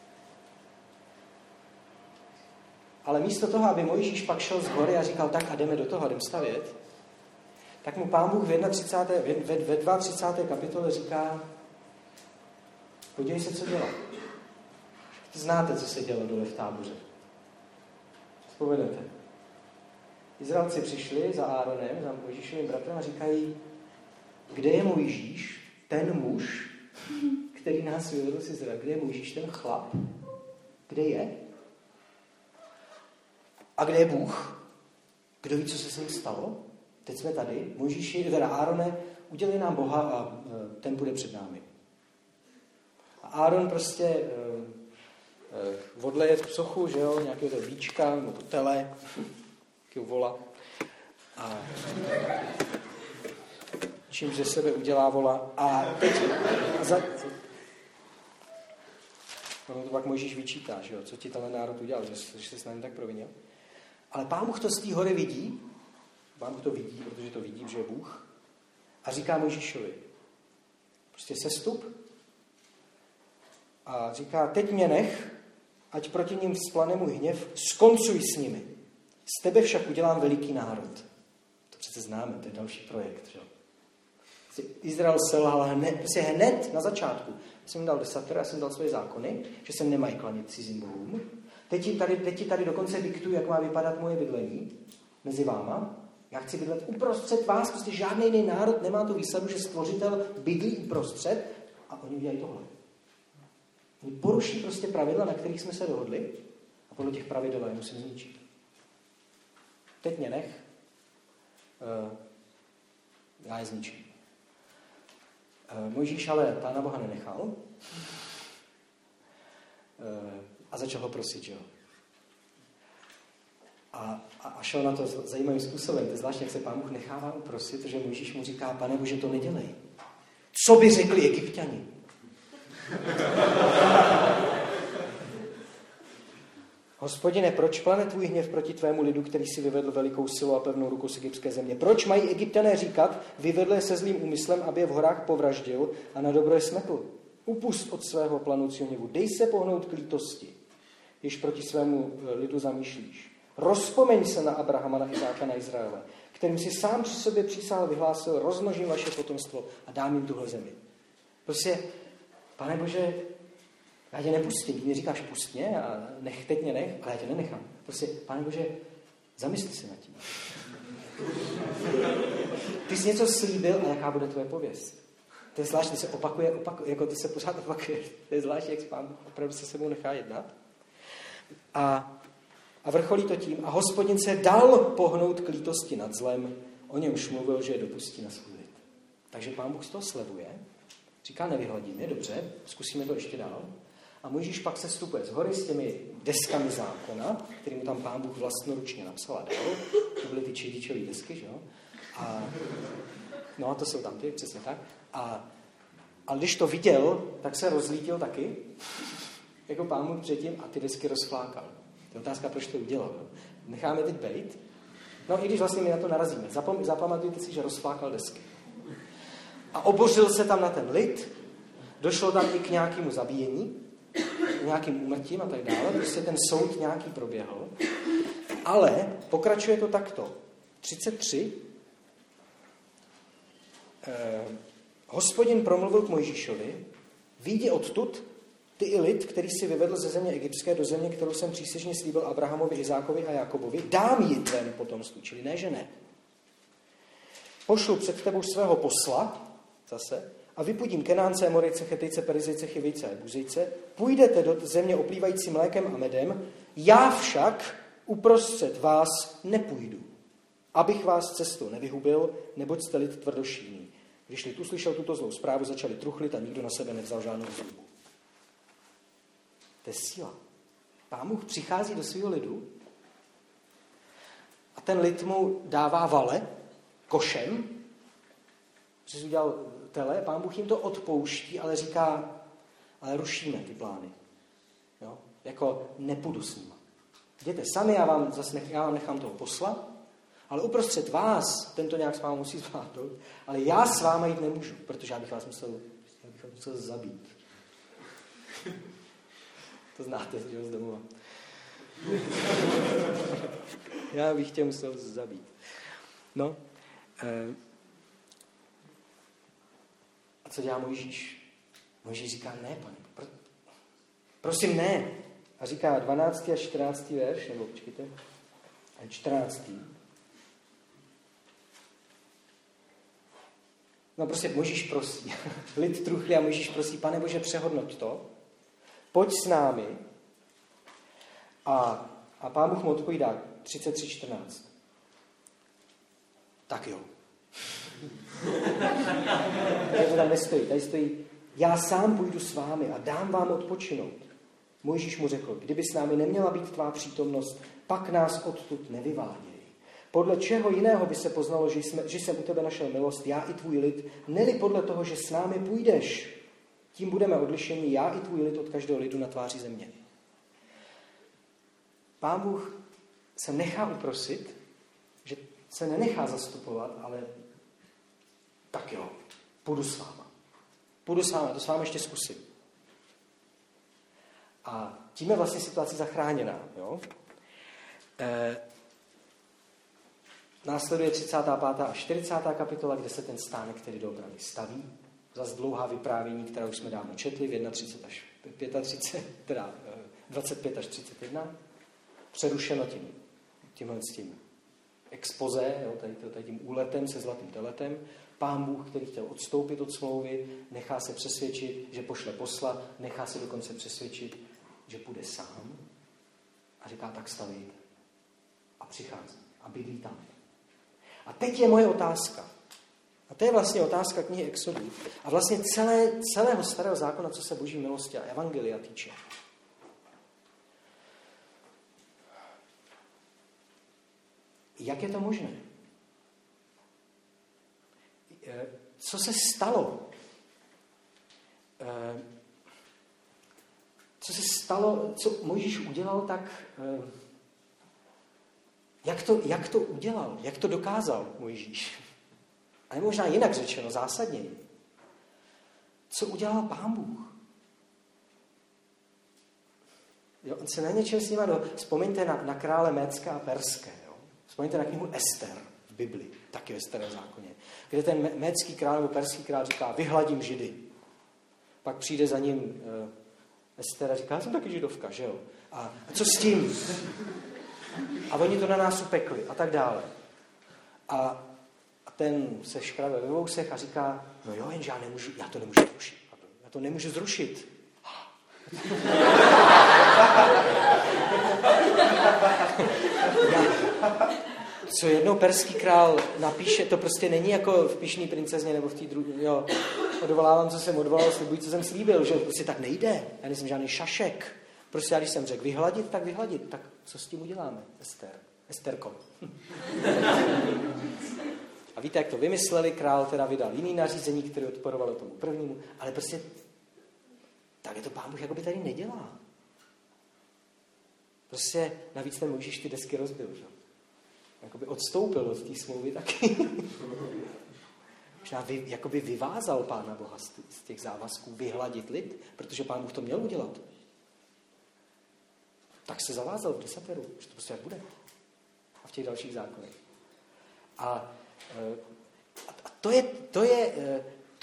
Speaker 1: Ale místo toho, aby Mojžíš pak šel z hory a říkal, tak a jdeme do toho, jdem stavět, tak mu Pán Bůh v třicáté ve, ve třicáté druhé kapitole říká, podívej se, co dělá. Znáte, co se dělo dole v Táboře. Vzpomenete. Izraelci přišli za Áronem, za Mojžíšovým bratrem a říkají, kde je Mojžíš, ten muž, který nás vyvedl z Izraele? Kde je Mojžíš, ten chlap? Kde je? A kde je Bůh? Kdo ví, co se s ním stalo? Teď jsme tady. Mojžíši, teda Árone, udělej nám Boha a ten bude před námi. A Áron prostě e, e, odleje tu sochu, že jo, nějakého toho víčka, nebo tele, takového vola. A čímž ze sebe udělá vola. A teď za, ono to pak Mojžíš vyčítá, že jo, co ti tenhle národ udělal, že, že se s námi tak provinil. Ale Pán Bůh to z té hory vidí, Pán Bůh to vidí, protože to vidí, že je Bůh, a říká Mojžíšovi, prostě sestup a říká, teď mě nech, ať proti ním vzplane můj hněv, skoncuj s nimi. Z tebe však udělám veliký národ. To přece známe, to je další projekt. Že? Izrael selhal hned, prostě hned na začátku. Já jsem jim dal desatero, já jsem dal své zákony, že se nemají klanit cizím bohům. Teď ti tady, teď ti tady dokonce diktuju, jak má vypadat moje bydlení mezi váma. Já chci bydlet uprostřed vás, prostě žádný jiný národ nemá tu výsadu, že stvořitel bydlí uprostřed a oni dělají tohle. Oni poruší prostě pravidla, na kterých jsme se dohodli a podle těch pravidel je musím zničit. Teď mě nech, uh, já je zničím. Uh, Mojžíš ale Pána Boha nenechal uh, a začal ho prosit, že jo. A, a, a šel na to zajímavým způsobem. To je zvláštně, jak se Pán Bůh nechává uprosit, protože Mojžíš mu říká, Pane Bože, to nedělej. Co by řekli Egypťani? Hospodine, proč plane tvůj hněv proti tvému lidu, který si vyvedl velikou silu a pevnou ruku z egyptské země? Proč mají Egypťané říkat, vyvedl je se zlým úmyslem, aby je v horách povraždil a na dobro je smetl? Upust od svého planoucího hněvu. Dej se pohnout k lítosti, když proti svému lidu zamýšlíš. Rozpomeň se na Abrahama, na Izáka, na Izraele, kterým si sám při sobě přísahal vyhlásil, rozmnožím vaše potomstvo a dám jim tuhle zemi. Prostě, Pane Bože, já tě nepustím. Ty mi říkáš pust mě a nech, teď mě nech, ale já tě nenechám. Prostě, Pane Bože, zamysli se nad tím. Ty jsi něco slíbil a jaká bude tvoje pověst? To je zvláštní, se opakuje, opakuje, jako to se pořád opakuje. To je zvláštní, jak Pán Bůh opravdu se sebou nechá jednat. A, a vrcholí to tím. A Hospodin se dal pohnout k lítosti nad zlem, o němž mluvil, že je dopustí na svůj lid. Takže Pán Bůh z toho slevuje. Říká, nevyhladím je, dobře, zkusíme to ještě dál. A Mojžíš pak se vstupuje z hory s těmi deskami zákona, kterým tam Pán Bůh vlastnoručně napsal a dal. To byly ty čedičové desky, že jo? A, no a to jsou tam ty, přesně tak. A, a když to viděl, tak se rozlítil taky, jako Pán Bůh předtím, a ty desky rozflákal. To je otázka, proč to udělal. No? Necháme teď bejt. No i když vlastně my na to narazíme. Zapom- zapamatujte si, že rozflákal desky. A obořil se tam na ten lid, došlo tam i k nějakému zabíjení, k nějakým úmrtím a tak dále. Prostě ten soud nějaký proběhl. Ale pokračuje to takto. třicet tři. Eh, Hospodin promluvil k Mojžíšovi, vyjdi odtud, ty i lid, který si vyvedl ze země egyptské do země, kterou jsem příslišně slíbil Abrahamovi, Izákovi a Jakobovi, dám ji tvému potomstvu, čili ne, že ne. Pošlu před tebou svého posla, zase, a vypudím Kenánce, Amorejce, Chetejce, Perizejce, Chivejce a Buzejce, půjdete do země oplývající mlékem a medem, já však uprostřed vás nepůjdu, abych vás cestou nevyhubil, neboť jste lid tvrdošíjný. Když lid uslyšel tuto zlou zprávu, začali truchlit a nikdo na sebe nevzal žádnou zlubu. To je síla. Pán Bůh přichází do svého lidu a ten lid mu dává vale, košem, že jsi udělal tele, Pán Bůh jim to odpouští, ale říká, ale rušíme ty plány. Jo? Jako nepůjdu s nima. Jděte sami, já vám, zase nech, já vám nechám toho posla, ale uprostřed vás, tento nějak s vámi musí zvládnout, ale já s váma jít nemůžu, protože já bych vás musel, já bych vás musel zabít. To znáte, že z domova. Já bych tě musel zabít. No. E, a co dělá Mojžíš? Mojžíš říká, ne, pane, pro, prosím, ne. A říká dvanáctý a čtrnáctý verš, nebo počkejte, čtrnáctý. No prostě Mojžíš prosí. Lid truchlí a Mojžíš prosí, Pane Bože, přehodnoť to. Pojď s námi. A, a Pán Bůh mu odpovídá třicet tři čtrnáct. Tak jo. Takže to tam nestojí. Tady stojí, já sám půjdu s vámi a dám vám odpočinout. Mojžíš mu řekl, kdyby s námi neměla být tvá přítomnost, pak nás odtud nevyváděj. Podle čeho jiného by se poznalo, že, jsme, že jsem u tebe našel milost, já i tvůj lid, neli podle toho, že s námi půjdeš. Tím budeme odlišeni, já i tvůj lid od každého lidu na tváři země. Pán Bůh se nechá uprosit, že se nenechá zastupovat, ale tak jo, půjdu s váma. Půjdu s váma, to s váma ještě zkusím. A tím je vlastně situace zachráněná. Jo? E, následuje třicátá pátá a čtyřicátá kapitola, kde se ten stánek, který doopravdy staví. Zas dlouhá vyprávění, která už jsme dávno četli, v třicet jedna až třicet pět, teda dvacet pět až třicet jedna, přerušeno tím, tímhle s tím expoze, jo, tady, tady tím úletem se zlatým teletem. Pán Bůh, který chtěl odstoupit od smlouvy, nechá se přesvědčit, že pošle posla, nechá se dokonce přesvědčit, že půjde sám a říká, tak stavejte. A přichází a bydlí tam. A teď je moje otázka. A to je vlastně otázka knihy Exodu. A vlastně celé, celého starého zákona, co se boží milosti a evangelia týče. Jak je to možné? Co se stalo? Co se stalo, co Mojžíš udělal, tak jak to, jak to udělal? Jak to dokázal Mojžíš? A je možná jinak řečeno, zásadněji. Co udělal Pán Bůh? Jo, on se na něčem s nima do... Vzpomeňte na, na krále Mécké a Perské. Jo? Vzpomeňte na knihu Ester v Bibli, taky ve Starém zákoně, kde ten mécký král nebo perský král říká, vyhladím Židy. Pak přijde za ním uh, Ester a říká, já jsem taky židovka, že jo? A, a co s tím? A oni to na nás upekli a tak dále. A, a ten se škrabe ve vousech a říká, no jo, jenže já, nemůžu, já to nemůžu zrušit. Já to nemůžu zrušit. Co jednou perský král napíše, to prostě není jako v Pyšný princezně nebo v té druhé, jo, odvolávám, co jsem odvolal, slibuji, co jsem slíbil, že prostě tak nejde. Já nejsem žádný šašek. Prostě já, když jsem řekl vyhladit, tak vyhladit. Tak co s tím uděláme, Ester? Esterko. A víte, jak to vymysleli? Král teda vydal jiný nařízení, které odporovalo tomu prvnímu, ale prostě tak je to Pán Bůh jakoby tady nedělá. Prostě navíc ten Mojžíš ty desky rozbil, že? Jakoby odstoupil od té smlouvy taky. Možná vy, jakoby vyvázal Pána Boha z těch závazků vyhladit lid, protože Pán Bůh to měl udělat. Tak se zavázal v desateru, že to prostě jak bude. A v těch dalších zákonech. A, a to je, to je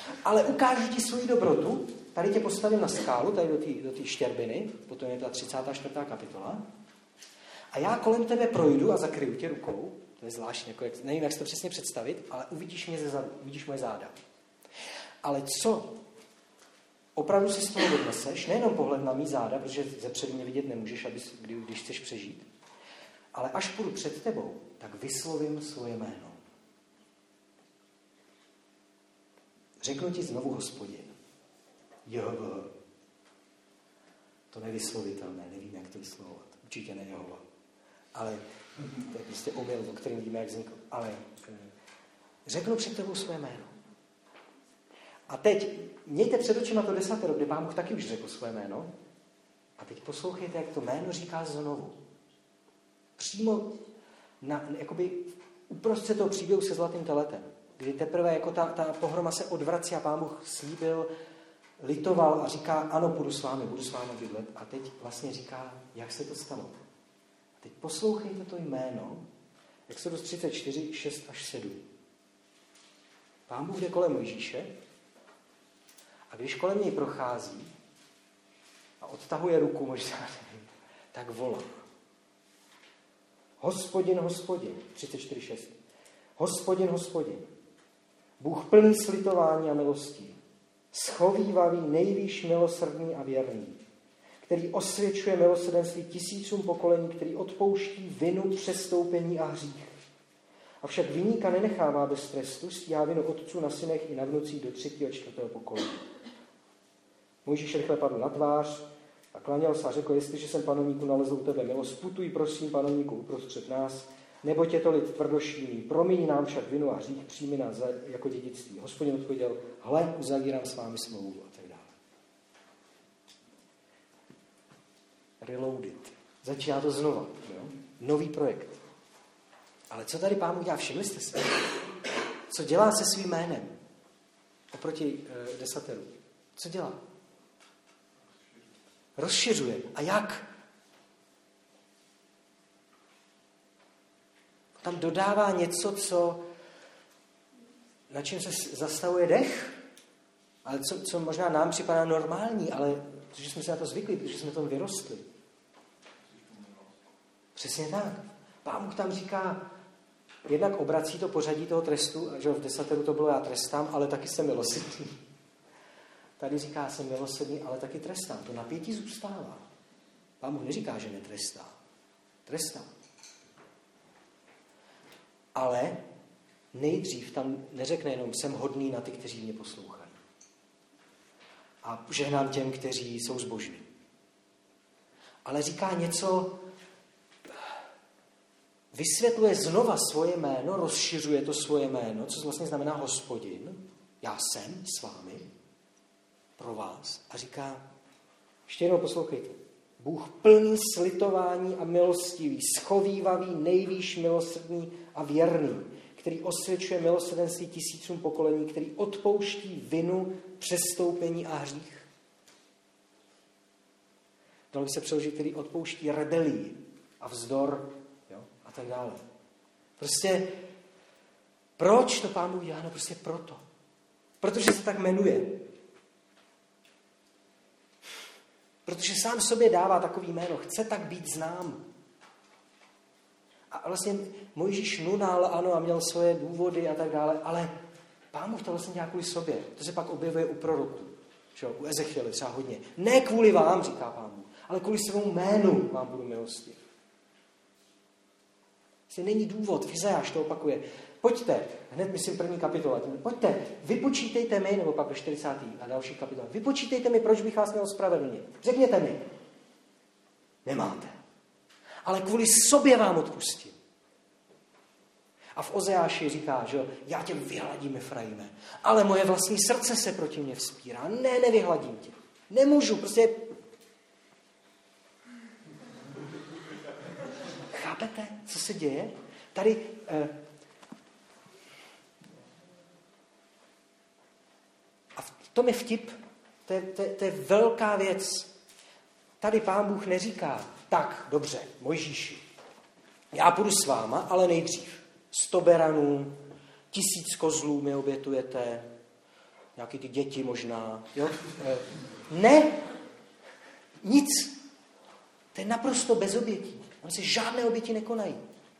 Speaker 1: Ale ukážu ti svoji dobrotu, tady tě postavím na skálu, tady do té do té štěrbiny, potom je ta třicátá čtvrtá kapitola, a já kolem tebe projdu a zakryju tě rukou, to je zvláštní, jako jak, nevím, jak si to přesně představit, ale uvidíš mě ze zadu, uvidíš moje záda. Ale co opravdu si z toho odneseš, nejenom pohled na mý záda, protože zepředu mě vidět nemůžeš, abys, kdy, když chceš přežít, ale až půjdu před tebou, tak vyslovím svoje jméno. Řeknu ti znovu Hospodin. Jehova. To nevyslovitelné, nevím, jak to vyslovovat. Určitě ne Jehova. Ale to je prostě omyl, o kterém víme, jak vznikl. Ale řeknu před tebou svoje jméno. A teď mějte před očima to desatero, kde Pán Bůh taky už řekl svoje jméno. A teď poslouchejte, jak to jméno říká znovu. Přímo na, jakoby uprostřed toho příběhu se zlatým teletem, kdy teprve jako ta, ta pohroma se odvrací a Pán Bůh slíbil, litoval a říká, ano, půjdu s vámi, budu s vámi bydlet. A teď vlastně říká, jak se to stalo. A teď poslouchejte to jméno, Exodus třicet čtyři, šest až sedm. Pán Bůh jde kolem Mojžíše a když kolem něj prochází a odtahuje ruku, možná nevím, tak volá. Hospodin, Hospodin, třicet čtyři šest. Hospodin, Hospodin, Bůh plný slitování a milostí, schovívavý, nejvýš milosrdný a věrný, který osvědčuje milosrdenství tisícům pokolení, který odpouští vinu, přestoupení a hřích. Avšak viníka nenechává bez trestu, stíhá vinu otců na synech i na vnucích do třetího a čtvrtého pokolení. Mojžíš rychle padl na tvář a klaněl se a řekl, jestliže jsem panovníku nalezl u tebe milost, putuj prosím panovníku uprostřed nás, nebo tě to lid tvrdošíní, promiň nám však vinu a hřích, přijmi nás jako dědictví. Hospodin odpověděl, hle, uzavírám s vámi smlouvu a tak dále. Reloaded. Začíná to znova. Jo? Nový projekt. Ale co tady Pán Bůh dělá? Všimli jste se? Co dělá se svým jménem? Oproti e, desateru. Co dělá? Rozšiřuje. A jak? Tam dodává něco, co, na čem se zastavuje dech, ale co, co možná nám připadá normální, ale protože jsme se na to zvykli, protože jsme tom vyrostli. Přesně tak. Pán Bůh tam říká, jednak obrací to pořadí toho trestu, že v desateru to bylo já trestám, ale taky jsem milosrdný. Tady říká, jsem milosrdný, ale taky trestám. To napětí zůstává. Pán Bůh neříká, že netrestá. Trestá. Ale nejdřív tam neřekne jenom, jsem hodný na ty, kteří mě poslouchají. A žehnám těm, kteří jsou zbožní. Ale říká něco, vysvětluje znova svoje jméno, rozšiřuje to svoje jméno, co vlastně znamená Hospodin. Já jsem s vámi, pro vás. A říká, ještě jednou poslouchejte. Bůh plný slitování a milostivý, schovívavý, nejvýš milosrdný a věrný, který osvědčuje milosrdenství tisícům pokolení, který odpouští vinu, přestoupení a hřích. Dalo by se přeložit, který odpouští rebelii a vzdor, jo, a tak dále. Prostě, proč to Pán Bůh dělá? No prostě proto. Protože se tak jmenuje. Protože sám sobě dává takový jméno. Chce tak být znám. A vlastně Mojžíš nunal, ano, a měl svoje důvody a tak dále, ale Pán Bůh to vlastně dělá kvůli sobě. To se pak objevuje u proroků. U Ezechiele třeba hodně. Ne kvůli vám, říká Pán Bůh, ale kvůli svému jménu vám budu milostiv. Vlastně není důvod, v Izajáš to opakuje. Pojďte, hned myslím první kapitola, pojďte, vypočítejte mi, nebo pak do čtyřicáté a další kapitola, vypočítejte mi, proč bych vás měl spravedlnit. Řekněte mi. Nemáte. Ale kvůli sobě vám odpustím. A v Ozeáši říká, že já tě vyhladím, Efraime, ale moje vlastní srdce se proti mně vzpírá. Ne, nevyhladím tě. Nemůžu, prostě... Chápete, co se děje? Tady... Eh, a v tom je vtip, to je, to, je, to je velká věc. Tady Pán Bůh neříká, tak, dobře, Mojžíši, já půjdu s váma, ale nejdřív sto beranů, tisíc kozlů mi obětujete, nějaký ty děti možná. Jo? Ne, nic. To je naprosto bez obětí. Oni se žádné oběti nekonají.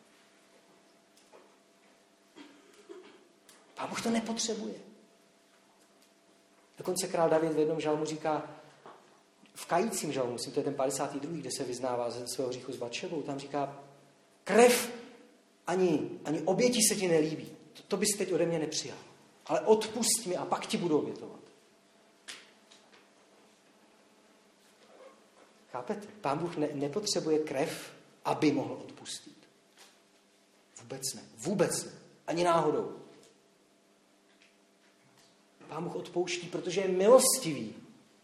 Speaker 1: Pán Bůh to nepotřebuje. Dokonce král David v jednom žalmu říká, v kajícím žalmu, myslím, to je ten padesátý druhý, kde se vyznává ze svého hříchu s Batšebou, tam říká, krev ani, ani oběti se ti nelíbí. To, to bys teď ode mě nepřijal. Ale odpust mi a pak ti budu obětovat. Chápete? Pán Bůh ne, nepotřebuje krev, aby mohl odpustit. Vůbec ne. Vůbec ne. Ani náhodou. Pán Bůh odpouští, protože je milostivý.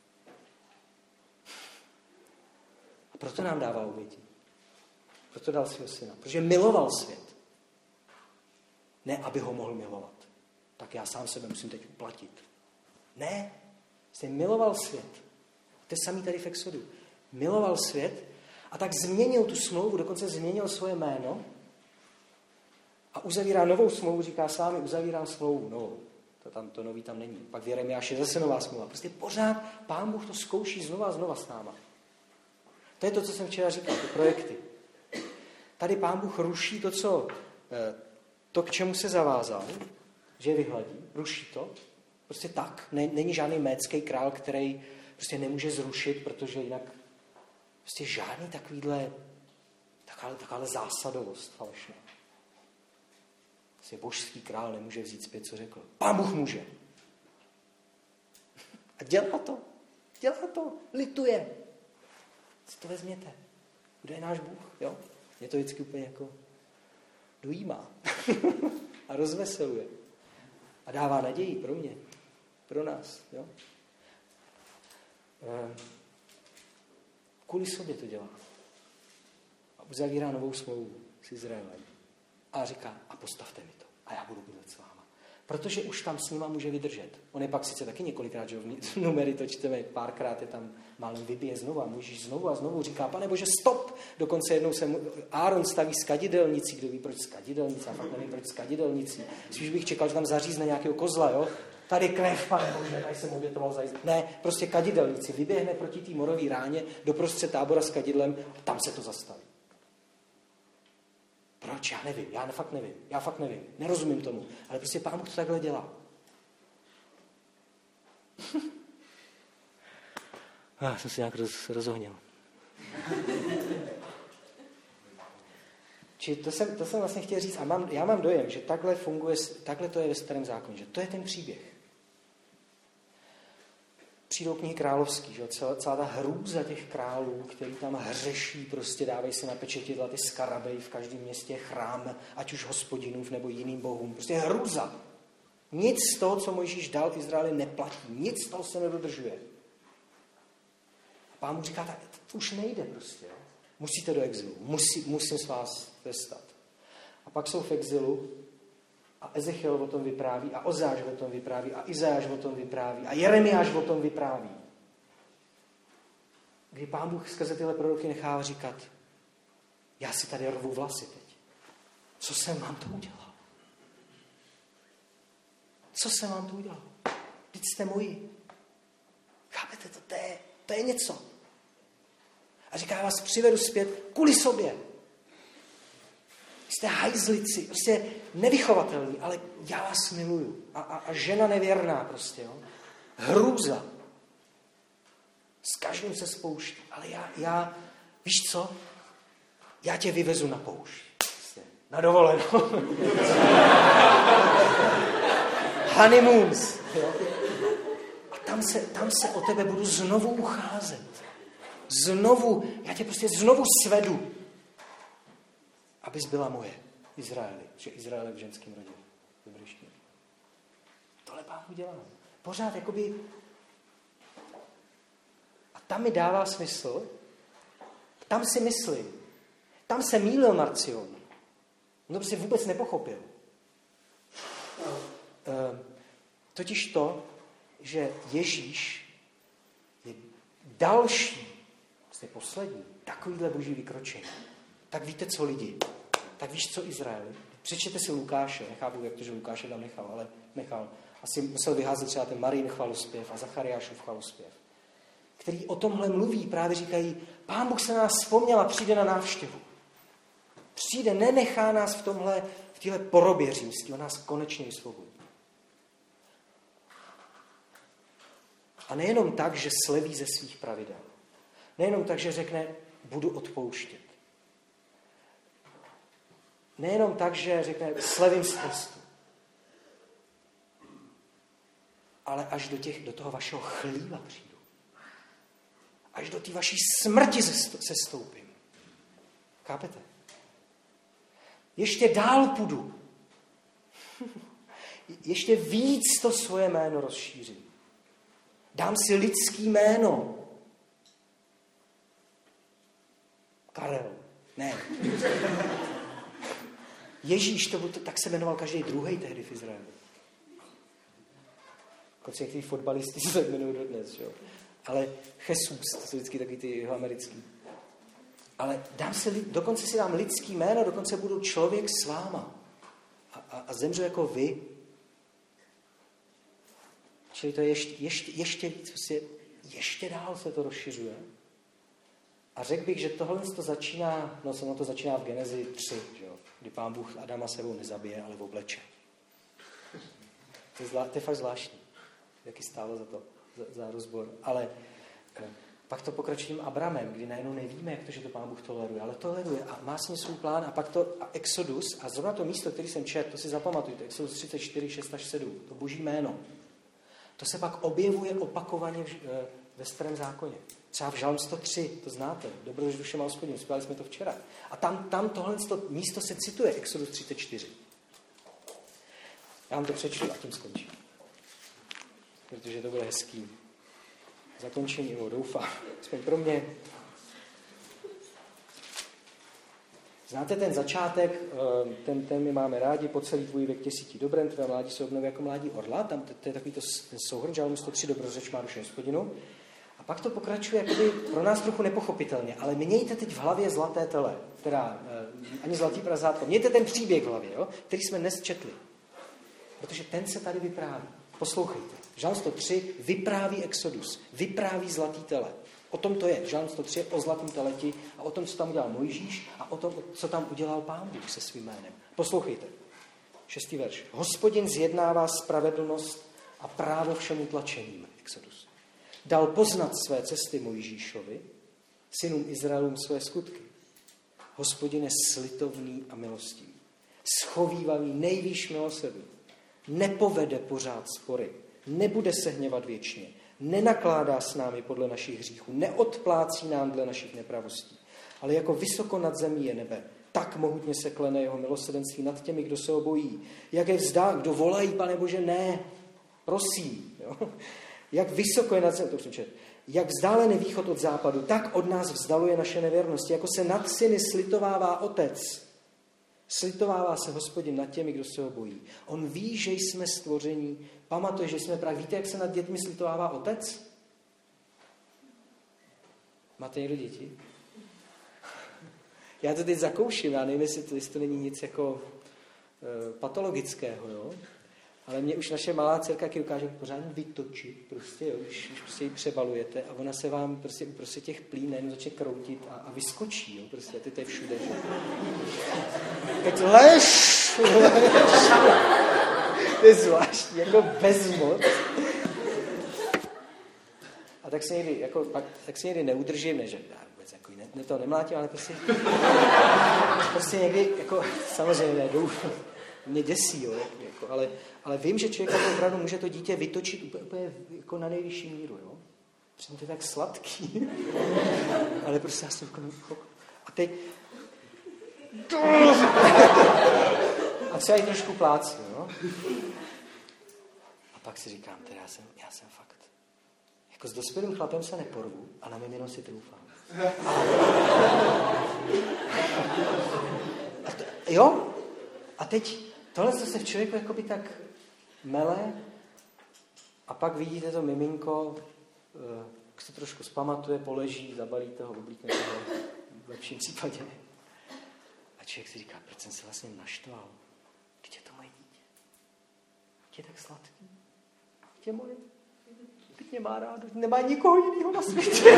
Speaker 1: A proto nám dává oběti. Proto dal svého syna. Protože miloval svět. Ne, aby ho mohl milovat. Tak já sám sebe musím teď uplatit. Ne. Jste miloval svět. To je samý tady v Exodu. Miloval svět a tak změnil tu smlouvu, dokonce změnil svoje jméno a uzavírá novou smlouvu, říká s vámi, uzavírám smlouvu novou. To, tam, to nový tam není. Pak v Jeremiáši je zase nová smlouva. Prostě pořád Pán Bůh to zkouší znova a znova s náma. To je to, co jsem včera říkal, ty projekty. Tady Pán Bůh ruší to, co, to, k čemu se zavázal, že je vyhladí, ruší to. Prostě tak. Není žádný médský král, který prostě nemůže zrušit, protože jinak prostě žádný takovýhle, taková, takováhle zásadovost falešná. Prostě božský král nemůže vzít zpět, co řekl. Pán Bůh může. A dělá to. Dělá to. Lituje. Si to vezměte. Kdo je náš Bůh? Jo? Mě to vždycky úplně jako dojímá. A rozveseluje. A dává naději pro mě. Pro nás. Jo? Kvůli sobě to dělá. A uzavírá novou smlouvu s Izraelem. A říká, a postavte mi to. A já budu bydlet s váma. Protože už tam s nima může vydržet. On je pak sice taky několikrát, že v numery to čteme, párkrát je tam málem vybije znovu a můžeš znovu a znovu říká, Pane Bože, stop! Dokonce jednou se mu, Áron staví skadidelnici, kdo ví, proč skadidelnici, a fakt nevím, proč skadidelnici. Spíš bych čekal, že tam zařízne nějakého kozla, jo? Tady krev, Pane Bože, tady jsem obětoval za jízdu. Ne, prostě kadidelníci. Vyběhne proti té morový ráně doprostřed tábora s kadidlem, tam se to zastaví. Proč? Já nevím, já fakt nevím, já fakt nevím, nerozumím tomu, ale prostě Pán Bůh to takhle dělá. Já jsem se nějak roz, rozohnil. Či to jsem, to jsem vlastně chtěl říct a mám, já mám dojem, že takhle funguje, takhle to je ve Starém zákoně, že to je ten příběh. Přijdou knihy královský, že? Celá, celá ta hrůza těch králů, který tam hřeší, prostě dávají se na pečetidla ty skarabej, v každém městě chrám, ať už hospodinův nebo jiným bohům. Prostě hrůza. Nic z toho, co Mojžíš dal Izraeli, neplatí. Nic z toho se nedodržuje. A Pán mu říká, tak to už nejde prostě. Jo? Musíte do exilu. Musí, musím s vás vestat. A pak jsou v exilu a Ezechiel o tom vypráví a Ozáš o tom vypráví a Izajáš o tom vypráví a Jeremiáš o tom vypráví. Kdy Pán Bůh skrze tyhle proroky nechává říkat, já si tady rvu vlasy teď. Co jsem vám to udělal? Co jsem vám to udělal? Vždyť jste moji. Chápete, to, to, je, to je něco. A říká, já vás přivedu zpět kvůli sobě. Jste hajzlici, prostě nevychovatelní, ale já vás miluju. A, a, a žena nevěrná prostě, jo. Hrůza. S každým se spouští. Ale já, já, víš co? Já tě vyvezu na poušť. Prostě, na dovolenou. Honeymoons. Jo. A tam se, tam se o tebe budu znovu ucházet. Znovu, já tě prostě znovu svedu. Abys byla moje, Izraeli. Že Izrael je v ženském rodě. Dobrýští. Tohle Pán udělá. Pořád jakoby... A tam mi dává smysl, tam si myslím, tam se mýlil Marcion. On to prostě vůbec nepochopil. E, totiž to, že Ježíš je další, vlastně poslední, takovýhle boží vykročení. Tak víte, co lidi? Tak víš, co Izraeli? Přečtěte si Lukáše, nechápu, jak to, že Lukáše tam nechal, ale nechal. Asi musel vyházet třeba ten Marín chvalospěv a Zachariášův chvalospěv, který o tomhle mluví, právě říkají, Pán Bůh se na nás vzpomněl a přijde na návštěvu. Přijde, nenechá nás v tomhle, v téhle porobě římství, on nás konečně vysvobodí. A nejenom tak, že sleví ze svých pravidel. Nejenom tak, že řekne, budu odpouštět. Nejenom tak, že řekne, slevím z trestu. Ale až do, těch, do toho vašeho chlíva přijdu. Až do té vaší smrti sestoupím. Chápete? Ještě dál půjdu. Ještě víc to svoje jméno rozšířím. Dám si lidský jméno. Karel. Ne. Ježíš, to, tak se jmenoval každý druhý tehdy v Izraeli. Jako některý fotbalisti se tak jmenují dodnes, jo. Ale Jesus, to jsou vždycky taky ty americký. Ale dám si, dokonce si dám lidský jméno, dokonce budu člověk s váma. A, a, a zemřu jako vy. Čili to je ještě, ještě, ještě víc, prostě ještě dál se to rozšiřuje. A řekl bych, že tohle to začíná, no ono to začíná v Genezi tři, že jo, kdy Pán Bůh Adama sebou nezabije, ale obleče. To je, zvlá, to je fakt zvláštní, jaký stálo za to, za, za rozbor. Ale eh, pak to pokračuje tím Abramem, kdy najednou nevíme, jak to, že to Pán Bůh toleruje, ale toleruje a má s ním svůj plán. A pak to a Exodus, a zrovna to místo, který jsem četl, to si zapamatujte, Exodus třicet čtyři, šest až sedm, to boží jméno. To se pak objevuje opakovaně v, eh, ve Starém zákoně. Třeba v Žalm sto tři, to znáte, Dobrodoš duše má Hospodin, zpívali jsme to včera. A tam, tam tohle místo se cituje, Exodus třicet čtyři. Já vám to přečtu a tím skončím. Protože to bude hezký. Zakončení, jo, doufám. Aspoň pro mě. Znáte ten začátek, ten, ten my máme rádi, po celý tvůj věk tě sítí dobrem, tvé mládí se obnoví jako mládí orla, tam to, to je takový to, ten souhrn, Žalm sto tři, dobrořeč má duše Hospodinu. A pak to pokračuje jakoby pro nás trochu nepochopitelně, ale mějte teď v hlavě zlaté tele, teda ani zlatý prazátko, mějte ten příběh v hlavě, jo, který jsme dnes četli. Protože ten se tady vypráví. Poslouchejte. Žalm sto tři vypráví Exodus, vypráví zlatý tele. O tom to je. Žalm sto tři o zlatém teleti a o tom, co tam udělal Mojžíš a o tom, co tam udělal Pán Bůh se svým jménem. Poslouchejte. Šestý verš. Hospodin zjednává spravedlnost a právo všemu tlačením. Exodus. Dal poznat své cesty Mojžíšovi, synům Izraelům své skutky. Hospodin je slitovný a milostivý. Schovívavý, nejvýš milosrdný. Nepovede pořád spory. Nebude se hněvat věčně. Nenakládá s námi podle našich hříchů. Neodplácí nám dle našich nepravostí. Ale jako vysoko nad zemí je nebe, tak mohutně se klene jeho milosrdenství nad těmi, kdo se ho bojí. Jak je vzdá, kdo volají, Pane Bože, ne, prosím. Jo? Jak vysoko je nad zemí, to přečet. Jak vzdálen je východ od západu, tak od nás vzdaluje naše nevěrnosti. Jako se nad syny slitovává otec, slitovává se Hospodin nad těmi, kdo se ho bojí. On ví, že jsme stvoření, pamatuje, že jsme právě. Víte, jak se nad dětmi slitovává otec? Máte někdo děti? Já to teď zakouším, já nevím, jestli to, jestli to není nic jako e, patologického, jo? Ale mě už naše malá dcerka taky dokáže pořádně vytočit, prostě, jo, když, když prostě ji přebalujete a ona se vám prostě uprostřed těch plín najednou začne kroutit a, a vyskočí, jo, prostě, a ty to je všude, že? Teď lež, lež, to je zvláštní, jako bezmoc. A tak se někdy, jako, pak, tak se někdy neudržím, ne, že já vůbec jako ne, ne to nemlátím, ale prostě, prostě někdy, jako, samozřejmě nejdu, mě děsí, jo, jako, ale, ale vím, že člověk jako opravdu může to dítě vytočit úplně, úplně jako na nejvyšší míru, jo. Přitom to je tak sladký, ale prostě já jsem jako, a teď, a třeba i trošku plácnu, jo. A pak si říkám, teda já jsem, já jsem fakt, jako s dospělým chlapem se neporvu a na mimino si troufám. A, a to, jo, a teď tohle se v člověku jakoby tak mele a pak vidíte to miminko, jak se trošku zpamatuje, poleží, zabalíte ho, oblíknete ho, v lepším případě. A člověk si říká, proč jsem se vlastně naštval? Teď je tak sladký. Teď je moje. Teď mě má rád. Nemá nikoho jiného na světě.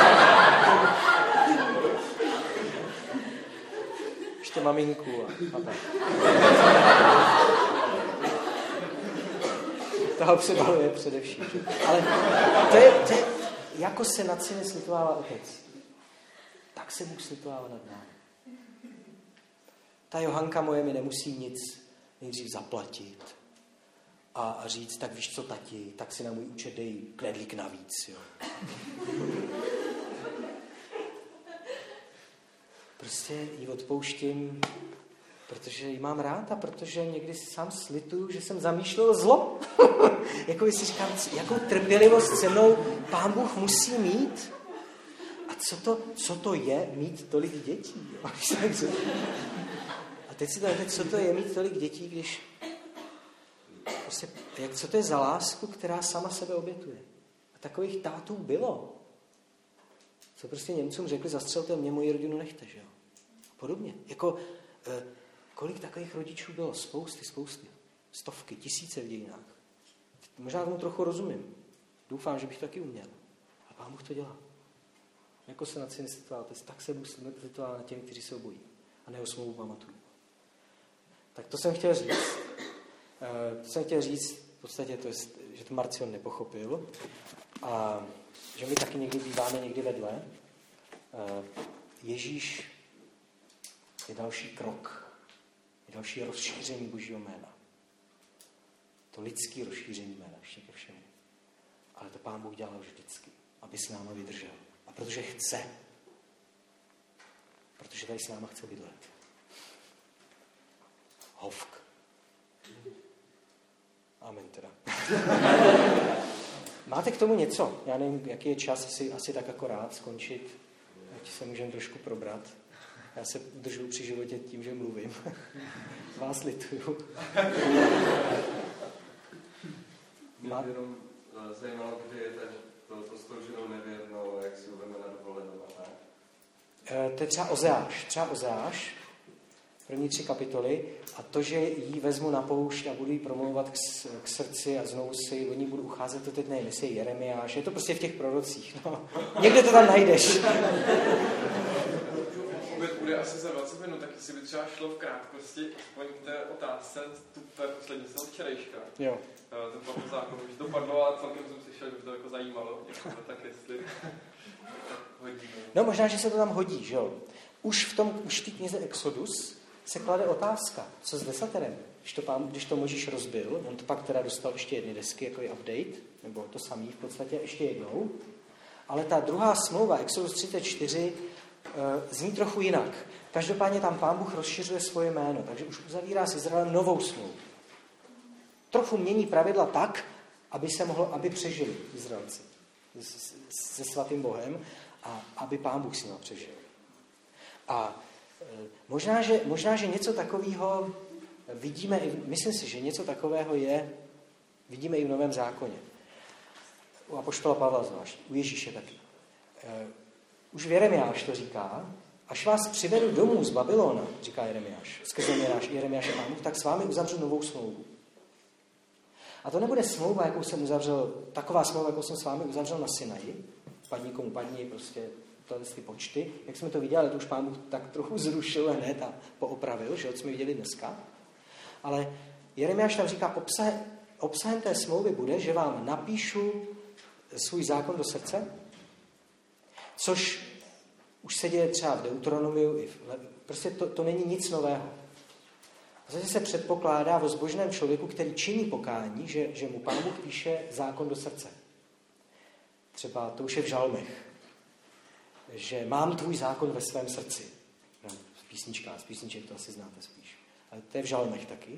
Speaker 1: Ještě maminku a, a tak. Toho přebaluje především. Ale to je, to je, jako se nad syny slitovává otec, tak se Bůh slitovává nad námi. Ta Johanka moje mi nemusí nic nejdřív zaplatit a, a říct, tak víš co, tati, tak si na můj účet dej knedlík navíc. Jo. Prostě ji odpouštím, protože ji mám rád a protože někdy sám slituju, že jsem zamýšlel zlo. Jako si říkám, jakou trpělivost se mnou Pán Bůh musí mít. A co to, co to je mít tolik dětí? A teď si to řekne, co to je mít tolik dětí, když... Prostě, jak, co to je za lásku, která sama sebe obětuje? A takových tátů bylo. Co prostě Němcům řekli, zastřelte mě, moji rodinu nechte, že jo? A podobně. Jako, eh, kolik takových rodičů bylo? Spousty, spousty. Stovky, tisíce v dějinách. Možná tomu trochu rozumím. Doufám, že bych to taky uměl. A Pán Bůh to dělá. Jako se nad syny slitová otec, tak se Bůh slitová na těmi, kteří se obojí. A ne o smlouvu pamatují. Tak to jsem chtěl říct. Uh, to jsem chtěl říct, v podstatě to je, že to Marcion nepochopil. A že my taky někdy býváme někdy vedle. Uh, Ježíš je další krok. Je další rozšíření Božího jména. To lidské rozšíření jména, ještě ke všemu. Ale to Pán Bůh dělal vždycky, aby s náma vydržel. A protože chce. Protože tady s náma chce bydlet. Hovk. Amen teda. Máte k tomu něco? Já nevím, jaký je čas, asi, asi tak akorát skončit. Ať se můžeme trošku probrat. Já se držu při životě tím, že mluvím. Vás lituju.
Speaker 3: Mě jenom zajímalo, kdy je ten, to, to s tou ženou nevěrnou, jak si budeme na dovolenou, tak?
Speaker 1: E, to je třeba Ozeáš. Třeba Ozeáš, první tři kapitoly, a to, že jí vezmu na poušť a budu jí promlouvat k, k srdci a znovu si o ní budu ucházet, to teď nevím, jestli je Jeremiáš, je to prostě v těch prorocích. No. Někde to tam najdeš.
Speaker 2: Bude asi za dvacet minut, tak jestli by třeba šlo v krátkosti, aspoň k té otázce, tu poslední z včerejška.
Speaker 1: Jo.
Speaker 2: To bylo zákon, už dopadlo, ale celkem jsem slyšel, že by to jako zajímalo. Tak jestli hodí.
Speaker 1: No možná, že se to tam hodí, že jo. Už v tom, už v té knize Exodus se klade otázka, co s desaterem. Když to, pán, když to Možíš rozbil, on to pak teda dostal ještě jedny desky, jako je update, nebo to samý v podstatě ještě jednou. Ale ta druhá smlouva, Exodus třicet čtyři, zní trochu jinak. Každopádně tam Pán Bůh rozšiřuje svoje jméno, takže už uzavírá s Izraelem novou smlouvu. Trochu mění pravidla tak, aby se mohlo, aby přežili Izraelci se svatým Bohem a aby Pán Bůh s nimi přežil. A možná že, možná, že něco takového vidíme, myslím si, že něco takového je, vidíme i v Novém zákoně. U apoštola Pavla zvlášť, u Ježíše taky. Už v Jeremiáš to říká, až vás přivedu domů z Babylona, říká Jeremiáš, skrze Jeremiáše Pán Bůh, tak s vámi uzavřu novou smlouvu. A to nebude smlouva, jakou jsem uzavřel, taková smlouva, jakou jsem s vámi uzavřel na Sinaji, padni komu padni, prostě tohle ty počty, jak jsme to viděli, ale to už Pán Bůh tak trochu zrušil hned a poopravil, že jsme viděli dneska. Ale Jeremiáš tam říká, obsah, obsahem té smlouvy bude, že vám napíšu svůj zákon do srdce, což už se děje třeba v Deuteronomiu, i v, prostě to, to není nic nového. Zase se předpokládá o zbožném člověku, který činí pokání, že, že mu Pán Bůh píše zákon do srdce. Třeba to už je v žalmech, že mám tvůj zákon ve svém srdci. No, z písnička, z písniček to asi znáte spíš. Ale to je v žalmech taky.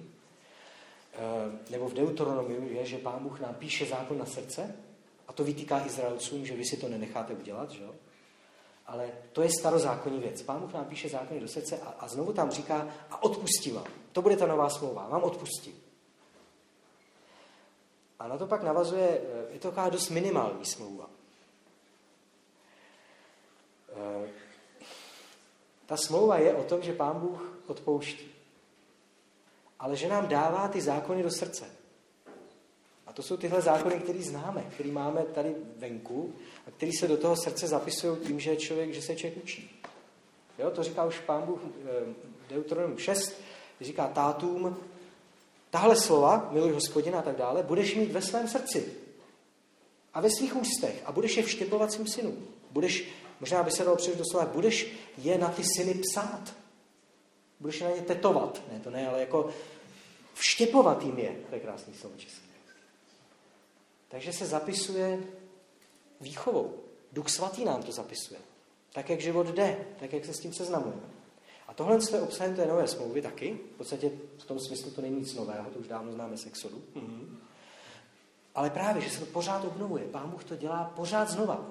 Speaker 1: E, nebo v Deuteronomiu je, že Pán Bůh nám píše zákon na srdce a to vytýká Izraelcům, že vy si to nenecháte udělat, že? Ale to je starozákonní věc. Pán Bůh nám píše zákony do srdce a, a znovu tam říká a odpustí vám. To bude ta nová smlouva. Vám odpustí. A na to pak navazuje, je to taková dost minimální smlouva. E, ta smlouva je o tom, že Pán Bůh odpouští. Ale že nám dává ty zákony do srdce. A to jsou tyhle zákony, které známe, které máme tady venku a které se do toho srdce zapisují tím, že, člověk, že se člověk učí. Jo, to říká už Pán Bůh Deuteronomium šest, říká tátům, tahle slova, miluj Hospodina a tak dále, budeš mít ve svém srdci a ve svých ústech a budeš je vštěpovat svým synům. Budeš, možná by se dalo přijít do slova, budeš je na ty syny psát. Budeš je na ně tetovat. Ne, to ne, ale jako vštěpovat jim je. To je krásný slovo české. Takže se zapisuje výchovou. Duch svatý nám to zapisuje. Tak, jak život jde, tak, jak se s tím seznamujeme. A tohle je obsahem té nové smlouvy taky. V podstatě v tom smyslu to není nic nového, to už dávno známe z Exodu. Mm-hmm. Ale právě, že se to pořád obnovuje. Pán Bůh to dělá pořád znova.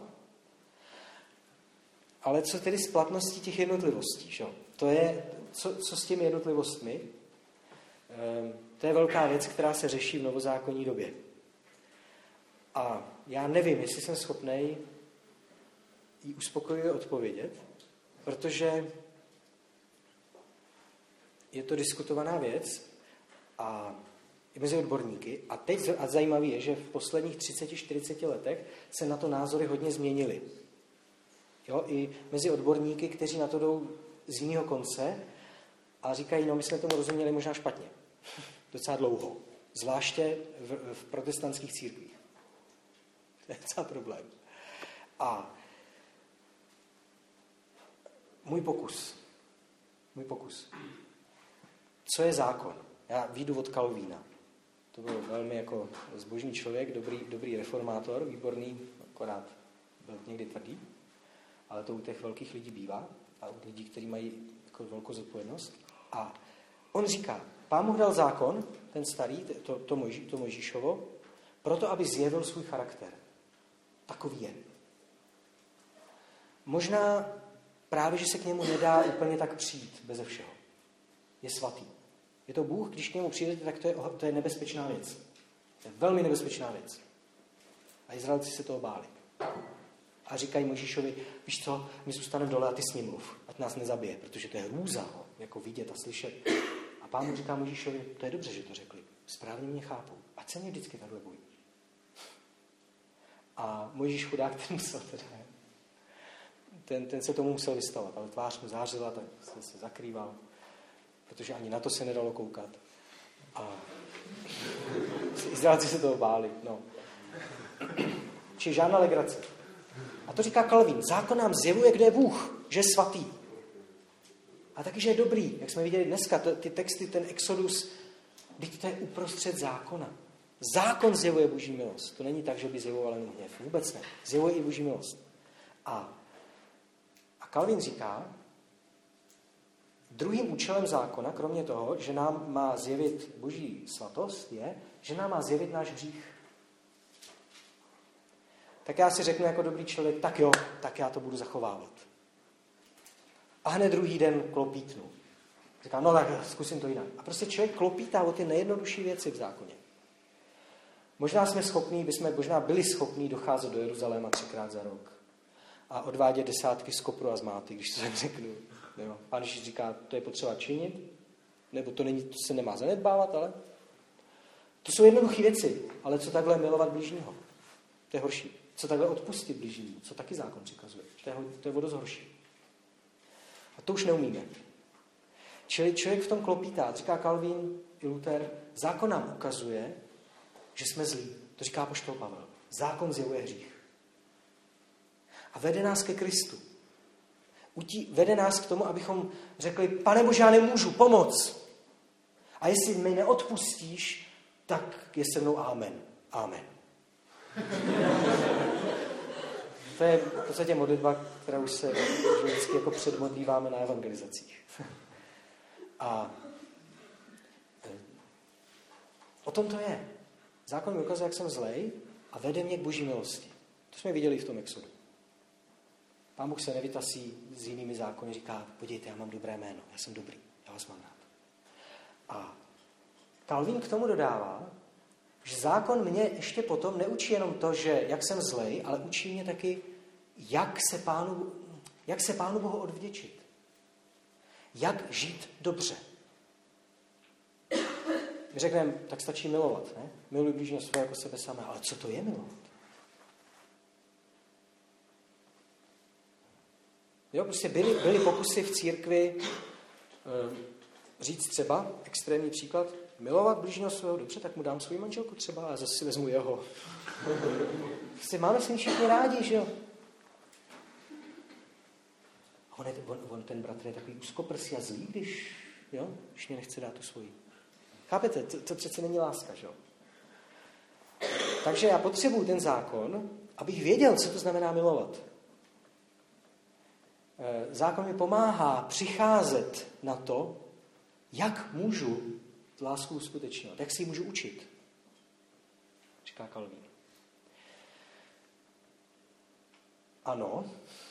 Speaker 1: Ale co tedy s platností těch jednotlivostí? Že? To je, co, co s těmi jednotlivostmi? Ehm, to je velká věc, která se řeší v novozákonní době. A já nevím, jestli jsem schopnej jí uspokojivě odpovědět, protože je to diskutovaná věc a mezi odborníky. A teď a zajímavé je, že v posledních třiceti čtyřiceti letech se na to názory hodně změnily. Jo, i mezi odborníky, kteří na to jdou z jiného konce a říkají, no my jsme tomu rozuměli možná špatně. Docela dlouho. Zvláště v, v protestantských církvích. To je docela problém. A můj pokus. Můj pokus. Co je zákon? Já výjdu od Kalvína. To byl velmi jako zbožný člověk, dobrý, dobrý reformátor, výborný, akorát byl někdy tvrdý, ale to u těch velkých lidí bývá a u lidí, kteří mají jako velkou zodpovědnost. A on říká, Pán Bůh dal zákon, ten starý, to, to, Mojží, to Mojžíšovo, proto, aby zjevil svůj charakter. Takový je. Možná právě, že se k němu nedá úplně tak přijít beze všeho. Je svatý. Je to Bůh, když k němu přijdete, tak to je, to je nebezpečná věc. To je velmi nebezpečná věc. A Izraelci se toho báli. A říkají Mojžíšovi, víš co, my zůstaneme dole a ty s ním mluv, ať nás nezabije, protože to je hrůza, jako vidět a slyšet. A Pán mu říká Mojžíšovi, to je dobře, že to řekli, správně mě chápou, ať se mě vždycky takhle bojí. A Mojžíš chudák, ten musel teda, ten, ten se tomu musel vystavovat, ale tvář mu zářila, tak se, se zakrýval, protože ani na to se nedalo koukat. A Izraelci se toho báli, no. Čiže žádná legrace. A to říká Kalvín. Zákon nám zjevuje, kde je Bůh, že je svatý. A taky, že je dobrý. Jak jsme viděli dneska, to, ty texty, ten Exodus, teď to je uprostřed zákona. Zákon zjevuje Boží milost. To není tak, že by zjevoval jen hněv. Vůbec ne. Zjevuje i Boží milost. A, a Kalvín říká, druhým účelem zákona, kromě toho, že nám má zjevit Boží svatost, je, že nám má zjevit náš hřích. Tak já si řeknu jako dobrý člověk, tak jo, tak já to budu zachovávat. A hned druhý den klopítnu. Říkám, no tak zkusím to jinak. A prostě člověk klopítá o ty nejjednodušší věci v zákoně. Možná jsme schopní, bychom možná byli schopní docházet do Jeruzaléma třikrát za rok a odvádět desátky z kopru a z máty, když to tak řeknu. Jo. Pán Ježíš říká, to je potřeba činit, nebo to, není, to se nemá zanedbávat, ale to jsou jednoduché věci, ale co takhle milovat bližního? To je horší. Co takhle odpustit bližnímu? Co taky zákon přikazuje? To je, to je o dost horší. A to už neumíme. Čili člověk v tom klopítá. Říká Kalvín i Luther, zákon nám ukazuje, že jsme zlí. To říká apoštol Pavel. Zákon zjevuje hřích. A vede nás ke Kristu. Utí, vede nás k tomu, abychom řekli, Pane Bože, já nemůžu, pomoc. A jestli mi neodpustíš, tak je se mnou amen. Amen. To je v podstatě modlitba, která už se vždycky jako předmodlíváme na evangelizacích. A o tom to je. Zákon mi ukazuje, jak jsem zlej a vede mě k Boží milosti. To jsme viděli v tom Exodu. Pán Bůh se nevytasí s jinými zákony, říká, podívejte, já mám dobré jméno, já jsem dobrý, já vás mám rád. A Kalvín k tomu dodává, že zákon mě ještě potom neučí jenom to, že jak jsem zlej, ale učí mě taky, jak se Pánu, jak se Pánu Bohu odvděčit. Jak žít dobře. my řekneme, tak stačí milovat, ne? Miluj blížního svého jako sebe samé. Ale co to je milovat? Jo, prostě byly, byly pokusy v církvi e, říct třeba, extrémní příklad, milovat blížního svého, dobře, tak mu dám svou manželku třeba a zase si vezmu jeho. Prostě máme s ním všichni rádi, že jo? On, je, on, on ten bratr je takový úzkoprsý a zlý, když, jo, když mě nechce dát tu svoji. Chápete? To, to přece není láska, že jo? Takže já potřebuju ten zákon, abych věděl, co to znamená milovat. Zákon mi pomáhá přicházet na to, jak můžu lásku uskutečňovat, jak si ji můžu učit, říká Kalvín. Ano,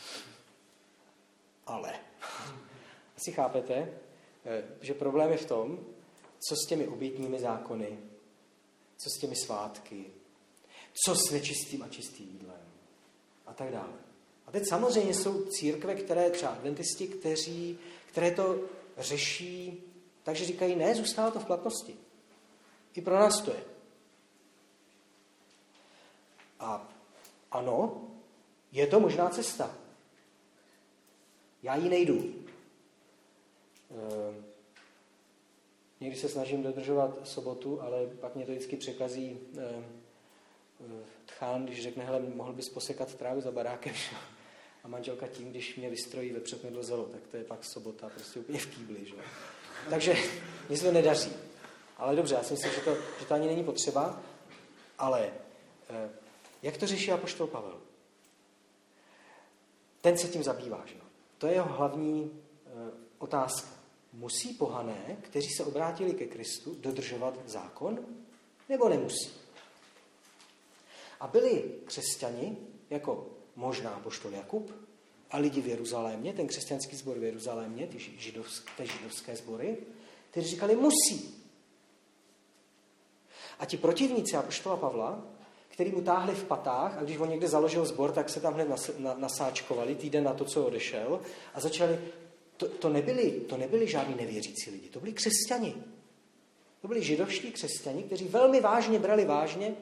Speaker 1: ale. Asi chápete, že problém je v tom, co s těmi obětními zákony, co s těmi svátky, co s nečistým a čistým jídlem a tak dále. A teď samozřejmě jsou církve, které třeba adventisti, kteří, které to řeší, takže říkají, ne, zůstává to v platnosti. I pro nás to je. A ano, je to možná cesta. Já ji nejdu. E, někdy se snažím dodržovat sobotu, ale pak mě to vždycky překazí e, e, tchán, když řekne, hele, mohl bys posekat trávu za barákem. A manželka tím, když mě vystrojí vepřek nebo zelo, tak to je pak sobota prostě úplně v kýbli. Že? Takže mně se to nedaří. Ale dobře, já si myslím, že to, že to ani není potřeba. Ale e, jak to řeší apoštol Pavel? Ten se tím zabývá. Že? To je jeho hlavní e, otázka. Musí pohané, kteří se obrátili ke Kristu, dodržovat zákon? Nebo nemusí? A byli křesťani, jako možná apoštol Jakub a lidi v Jeruzalémě, ten křesťanský sbor v Jeruzalémě, ty židovské, ty židovské sbory, kteří říkali, musí. A ti protivníci apoštola Pavla, který mu táhli v patách a když on někde založil sbor, tak se tam hned nas, na, nasáčkovali týden na to, co odešel a začali, to, to, nebyli, to nebyli žádní nevěřící lidi, to byli křesťani. To byli židovští křesťani, kteří velmi vážně brali vážně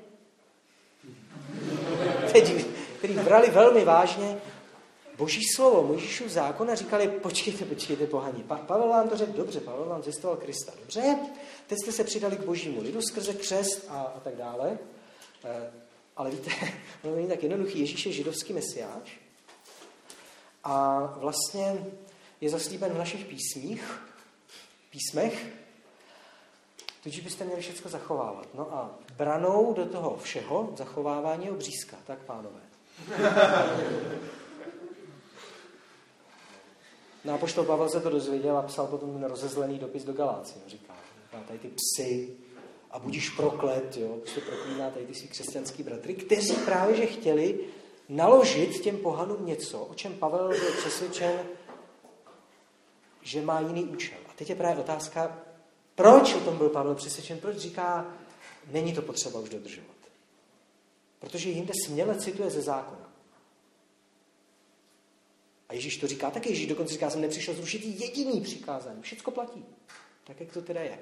Speaker 1: teď, který brali velmi vážně Boží slovo, Mojžíšův zákon a říkali, počkejte, počkejte, pohani. Pa, Pavel vám to řekl, dobře, Pavel vám zjistoval Krista, dobře, teď jste se přidali k Božímu lidu skrze křest a, a tak dále. E, ale víte, ono není tak jednoduchý, Ježíš je židovský mesiáš a vlastně je zaslíben v našich písmích, písmech, tudíž byste měli všechno zachovávat. No a branou do toho všeho zachovávání je obřízka, tak pánové. No a apoštol Pavel se to dozvěděl a psal potom ten rozezlený dopis do Galácie. Říká, tady ty psy a budíš proklet, jo, prostě proklíná tady ty svý křesťanský bratry, kteří právě že chtěli naložit těm pohanům něco, o čem Pavel byl přesvědčen, že má jiný účel. A teď je právě otázka, proč o tom byl Pavel přesvědčen, proč říká, není to potřeba už dodržovat. Protože jinde směle cituje ze zákona. A Ježíš to říká taky, Ježíš dokonce říká, jsem nepřišel zrušit jediný přikázání. Všecko platí. Tak, jak to teda je.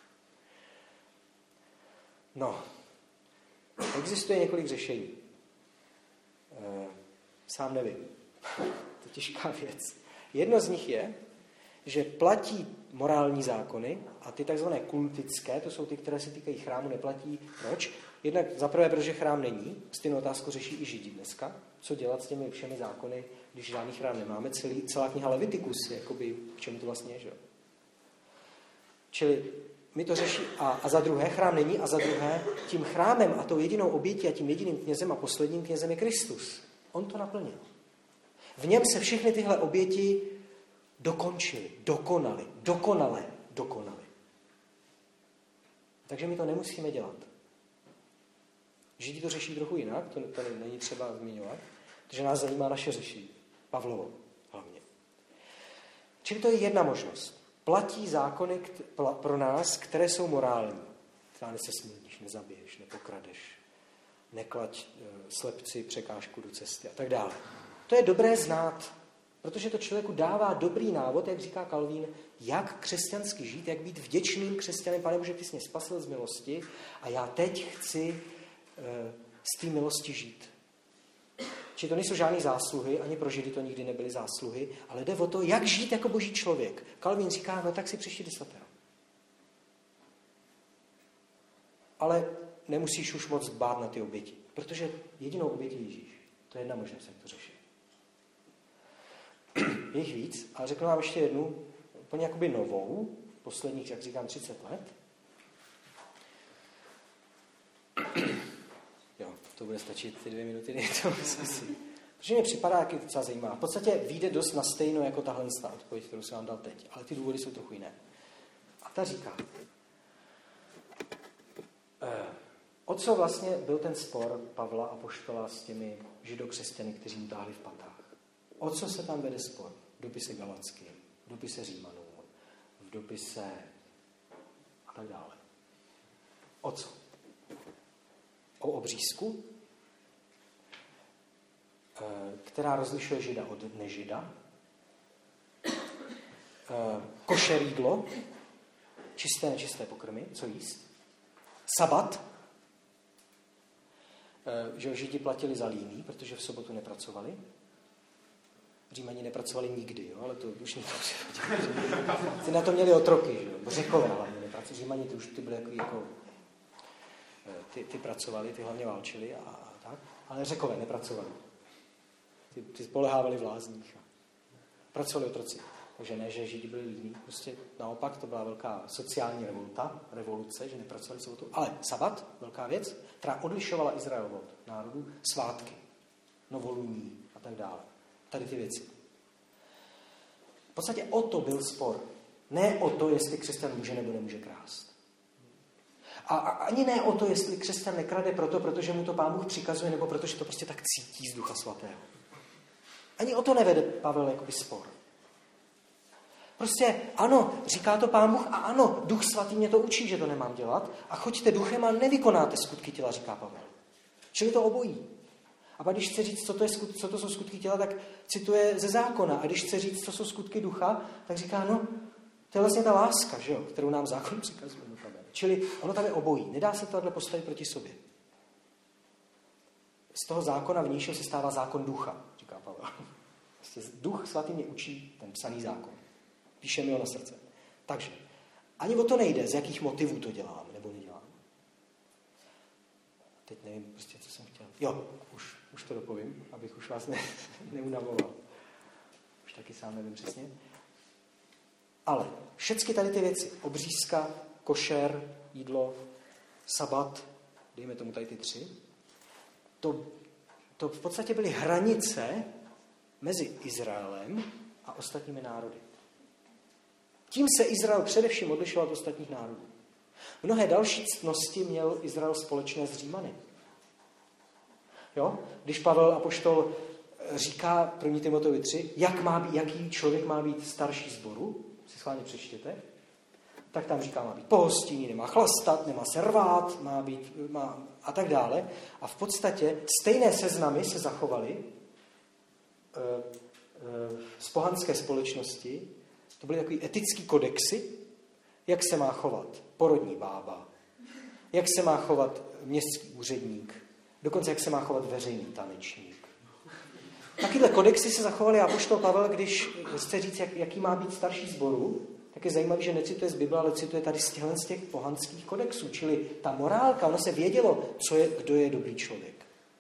Speaker 1: No, existuje několik řešení. E, sám nevím. To je těžká věc. Jedno z nich je, že platí morální zákony a ty takzvané kultické, to jsou ty, které se týkají chrámu, neplatí. Proč? Jednak zaprvé, protože chrám není. Stejnou otázku řeší i Židi dneska. Co dělat s těmi všemi zákony, když žádný chrám nemáme? Celý, celá kniha Levitikus, jakoby, k čemu to vlastně je, že? Čili my to řeší. A, a za druhé, chrám není a za druhé, tím chrámem a tou jedinou obětí a tím jediným knězem a posledním knězem je Kristus. On to naplnil. V něm se všechny tyhle oběti dokončili, dokonali, dokonale, dokonali. Takže my to nemusíme dělat. Židi to řeší trochu jinak, to, to není třeba zmiňovat, protože nás zajímá naše řešení. Pavlovo hlavně. Čili to je jedna možnost. Platí zákony pro nás, které jsou morální. Třeba nesesmilníš, nezabiješ, nepokradeš, neklaď slepci překážku do cesty a tak dále. To je dobré znát. Protože to člověku dává dobrý návod, jak říká Kalvín, jak křesťansky žít, jak být vděčným křesťanem. Pane Bože, ty jsi mě spasil z milosti a já teď chci e, z té milosti žít. Či to nejsou žádné zásluhy, ani pro Židy to nikdy nebyly zásluhy, ale jde o to, jak žít jako boží člověk. Kalvín říká, no tak si přečti desatero. Ale nemusíš už moc dbát na ty oběti, protože jedinou obětí Ježíš. To je jedna možnost, jak to řešit. Je jich víc, ale řeknu vám ještě jednu, úplně jakoby novou, posledních, jak říkám, třicet let. Jo, to bude stačit ty dvě minuty, nejde to myslím. Protože mě připadá, jak je to docela zajímá. V podstatě vyjde dost na stejno jako tahle odpověď, kterou jsem vám dal teď, ale ty důvody jsou trochu jiné. A ta říká, eh, o co vlastně byl ten spor Pavla apoštola s těmi židokřesťany, kteří mu táhli v patách? O co se tam vede spor? V dopise Galackým, v dopise Římanům, v dopise a tak dále. O co? O obřízku, která rozlišuje žida od nežida, košer jídlo, čisté, nečisté pokrmy, co jíst, sabat, že židi platili za líný, protože v sobotu nepracovali, Římani nepracovali nikdy, jo, ale to už nikdo Ty na to měli otroky, že jo, Řekové hlavně nepracovali, Římani ty už ty byly jako, jako ty, ty pracovali, ty hlavně válčili a, a tak, ale Řekové nepracovali. Ty, ty spolehávali v lázních a pracovali otroci. Takže ne, že Židi byli líní, prostě naopak to byla velká sociální revolta, revoluce, že nepracovali sobotu, ale sabat, velká věc, která odlišovala Izrael od národů, svátky, novoluní a tak dále. Tady ty věci. V podstatě o to byl spor. Ne o to, jestli křesťan může nebo nemůže krást. A, a ani ne o to, jestli křesťan nekrade proto, protože mu to Pán Bůh přikazuje, nebo protože to prostě tak cítí z Ducha Svatého. Ani o to nevede Pavel jakoby spor. Prostě ano, říká to Pán Bůh a ano, Duch Svatý mě to učí, že to nemám dělat a choďte duchem a nevykonáte skutky těla, říká Pavel. Čili to obojí. A pak když chce říct, co to, je, co to jsou skutky těla, tak cituje ze zákona. A když chce říct, co jsou skutky ducha, tak říká, no, to je vlastně ta láska, že jo, kterou nám zákon přikazuje. Čili ono tam je obojí. Nedá se to takhle postavit proti sobě. Z toho zákona vnějšího se stává zákon ducha, říká Pavel. Duch Svatý mě učí ten psaný zákon. Píše mi ho na srdce. Takže ani o to nejde, z jakých motivů to dělám nebo nedělám. Teď nevím prostě, co jsem chtěl. Jo, už, už to dopovím, abych už vás ne, neunavoval. Už taky sám nevím přesně. Ale všechny tady ty věci, obřízka, košer, jídlo, sabat, dejme tomu tady ty tři, to, to v podstatě byly hranice mezi Izraelem a ostatními národy. Tím se Izrael především odlišoval od ostatních národů. Mnohé další ctnosti měl Izrael společné s Římany. Jo? Když Pavel apoštol říká první Timoteovi tři, jak má být, jaký člověk má být starší sboru, si schválně přečtěte, tak tam říká, má být pohostinný, nemá chlastat, nemá se rvát, má být, má a tak dále. A v podstatě stejné seznamy se zachovaly e, e, z pohanské společnosti. To byly takové etické kodexy, jak se má chovat porodní bába, jak se má chovat městský úředník, dokonce jak se má chovat veřejný tanečník. Takovéhle kodexy se zachovaly a apoštol Pavel, když chce říct, jak, jaký má být starší sboru, tak je zajímavé, že necituje z Bible, ale cituje tady z těchto z těch pohanských kodexů. Čili ta morálka, ono se vědělo, co je, kdo je dobrý člověk.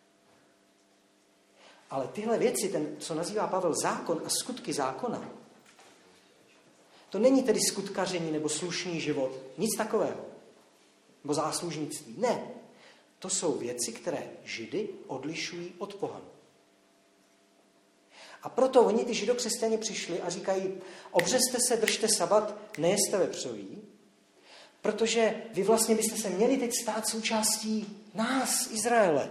Speaker 1: Ale tyhle věci, ten, co nazývá Pavel zákon a skutky zákona, to není tedy skutkaření nebo slušný život, nic takového. Nebo záslužnictví. Ne. To jsou věci, které Židy odlišují od pohanů. A proto oni, ty židokřesťani, přišli a říkají, obřezte se, držte sabat, nejeste vepřoví, protože vy vlastně byste se měli teď stát součástí nás, Izraele.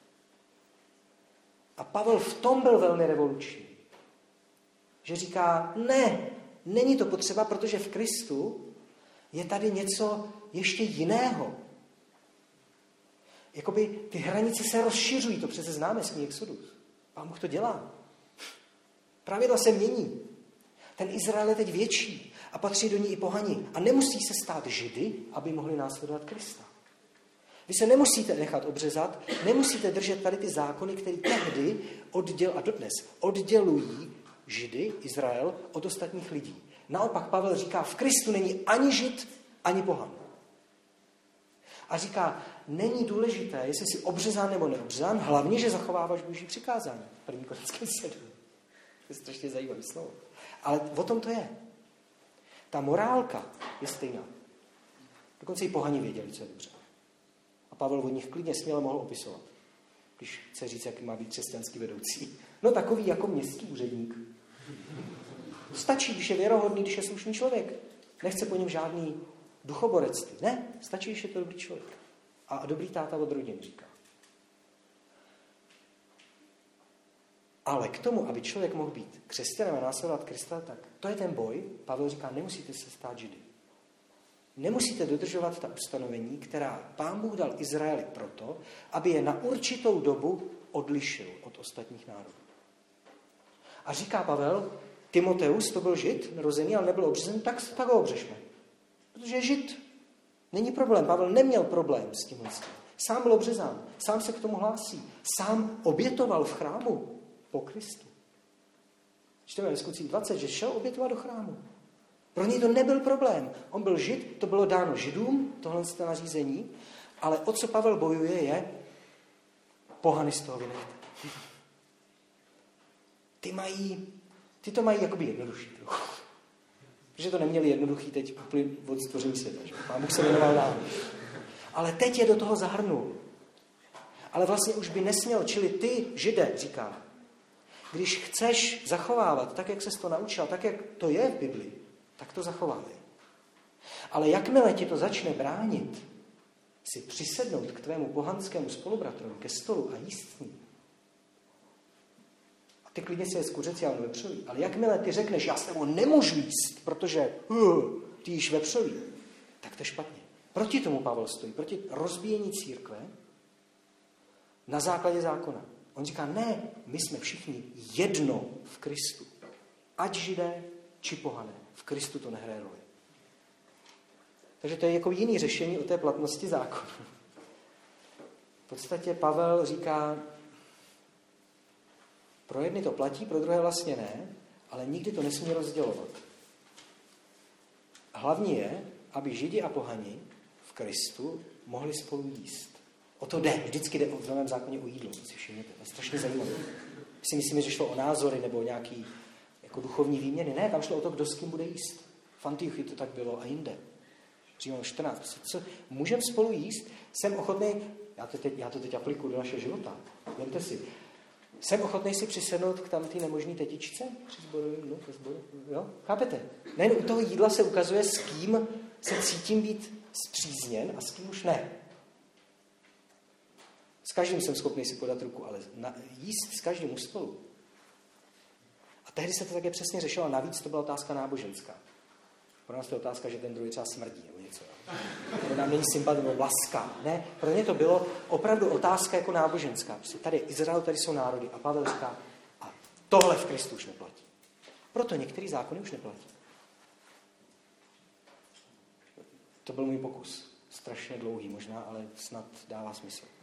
Speaker 1: A Pavel v tom byl velmi revoluční. Že říká, ne, není to potřeba, protože v Kristu je tady něco ještě jiného. Jakoby ty hranice se rozšiřují, to přece známe z knihy Exodus. Pán Bůh to dělá. Pravidla se mění. Ten Izrael je teď větší a patří do ní i pohani. A nemusí se stát Židy, aby mohli následovat Krista. Vy se nemusíte nechat obřezat, nemusíte držet tady ty zákony, které tehdy odděl a dodnes oddělují Židy, Izrael, od ostatních lidí. Naopak Pavel říká, v Kristu není ani Žid, ani pohan. A říká, není důležité, jestli jsi obřezán nebo neobřezán, hlavně, že zachováváš Boží přikázání. první Korinským sedm. To je strašně zajímavý slovo. Ale o tom to je. Ta morálka je stejná. Dokonce i pohani věděli, co je dobře. A Pavel od nich klidně směle mohl opisovat, když chce říct, jaký má být křesťanský vedoucí. No takový jako městský úředník. Stačí, když je věrohodný, když je slušný člověk. Nechce po něm žádný duchoborectví. Ne, stačí, když je to dobrý člověk. A dobrý táta od rodin, říká. Ale k tomu, aby člověk mohl být křesťanem a následovat Krista, tak to je ten boj. Pavel říká, nemusíte se stát Židy. Nemusíte dodržovat ta ustanovení, která Pán Bůh dal Izraeli proto, aby je na určitou dobu odlišil od ostatních národů. A říká Pavel, Timoteus, to byl Žid, narozený, ale nebyl obřezen, tak, tak ho obřešme. Protože je Žid. Není problém. Pavel neměl problém s tímhle. Sám byl obřezán, sám se k tomu hlásí, sám obětoval v chrámu po Kristu. Čteme ve Skutcích dvacet, že šel obětovat do chrámu. Pro něj to nebyl problém. On byl Žid, to bylo dáno Židům, tohle je nařízení, ale o co Pavel bojuje je, pohany z toho vynechte. Ty mají, ty to mají jakoby jednodušší trochu. Protože to neměli jednoduchý teď úplně od stvoření světa. Že? Pán Bůh se věnoval nám. Ale teď je do toho zahrnul. Ale vlastně už by nesměl, čili ty, Žide, říká, když chceš zachovávat tak, jak ses to naučil, tak, jak to je v Biblii, tak to zachovávej. Ale jakmile ti to začne bránit, si přisednout k tvému pohanskému spolubratrovi, ke stolu a jíst s ním. A ty klidně si je skuřecí, ale vepřový. Ale jakmile ty řekneš, já s tebou nemůžu jíst, protože uh, ty jíš vepřový, tak to je špatně. Proti tomu Pavel stojí, proti rozbíjení církve na základě zákona. On říká, ne, my jsme všichni jedno v Kristu. Ať Židé, či pohané. V Kristu to nehraje roli. Takže to je jako jiný řešení o té platnosti zákona. V podstatě Pavel říká, pro jedny to platí, pro druhé vlastně ne, ale nikdy to nesmí rozdělovat. Hlavní je, aby Židi a pohani v Kristu mohli spolu jíst. O to jde. Vždycky jde v Novém zákoně o jídlo. To si všimněte. To je strašně zajímavé. My si myslíme, že šlo o názory nebo o nějaký jako duchovní výměny. Ne, tam šlo o to, kdo s kým bude jíst. V Antiochy to tak bylo a jinde. Římanu čtrnáct. Co, můžeme spolu jíst? Jsem ochotný, já to teď, já to teď aplikuju do našeho života. Vemte si. Jsem ochotný si přisednout k tam té nemožný tetičce při sboru, no, při sboru, jo? Chápete? Nejen u toho jídla se ukazuje, s kým se cítím být spřízněn a s kým už ne. S každým jsem schopný si podat ruku, ale na, jíst s každým už spolu. A tehdy se to také přesně řešilo, a navíc to byla otázka náboženská. Pro nás to je otázka, že ten druhý třeba smrdí nebo něco. Pro nám není sympatie nebo laska. Ne, pro ně to bylo opravdu otázka jako náboženská. Prostě tady Izrael, tady jsou národy. A Pavel říká, a tohle v Kristu už neplatí. Proto některé zákony už neplatí. To byl můj pokus. Strašně dlouhý možná, ale snad dává smysl.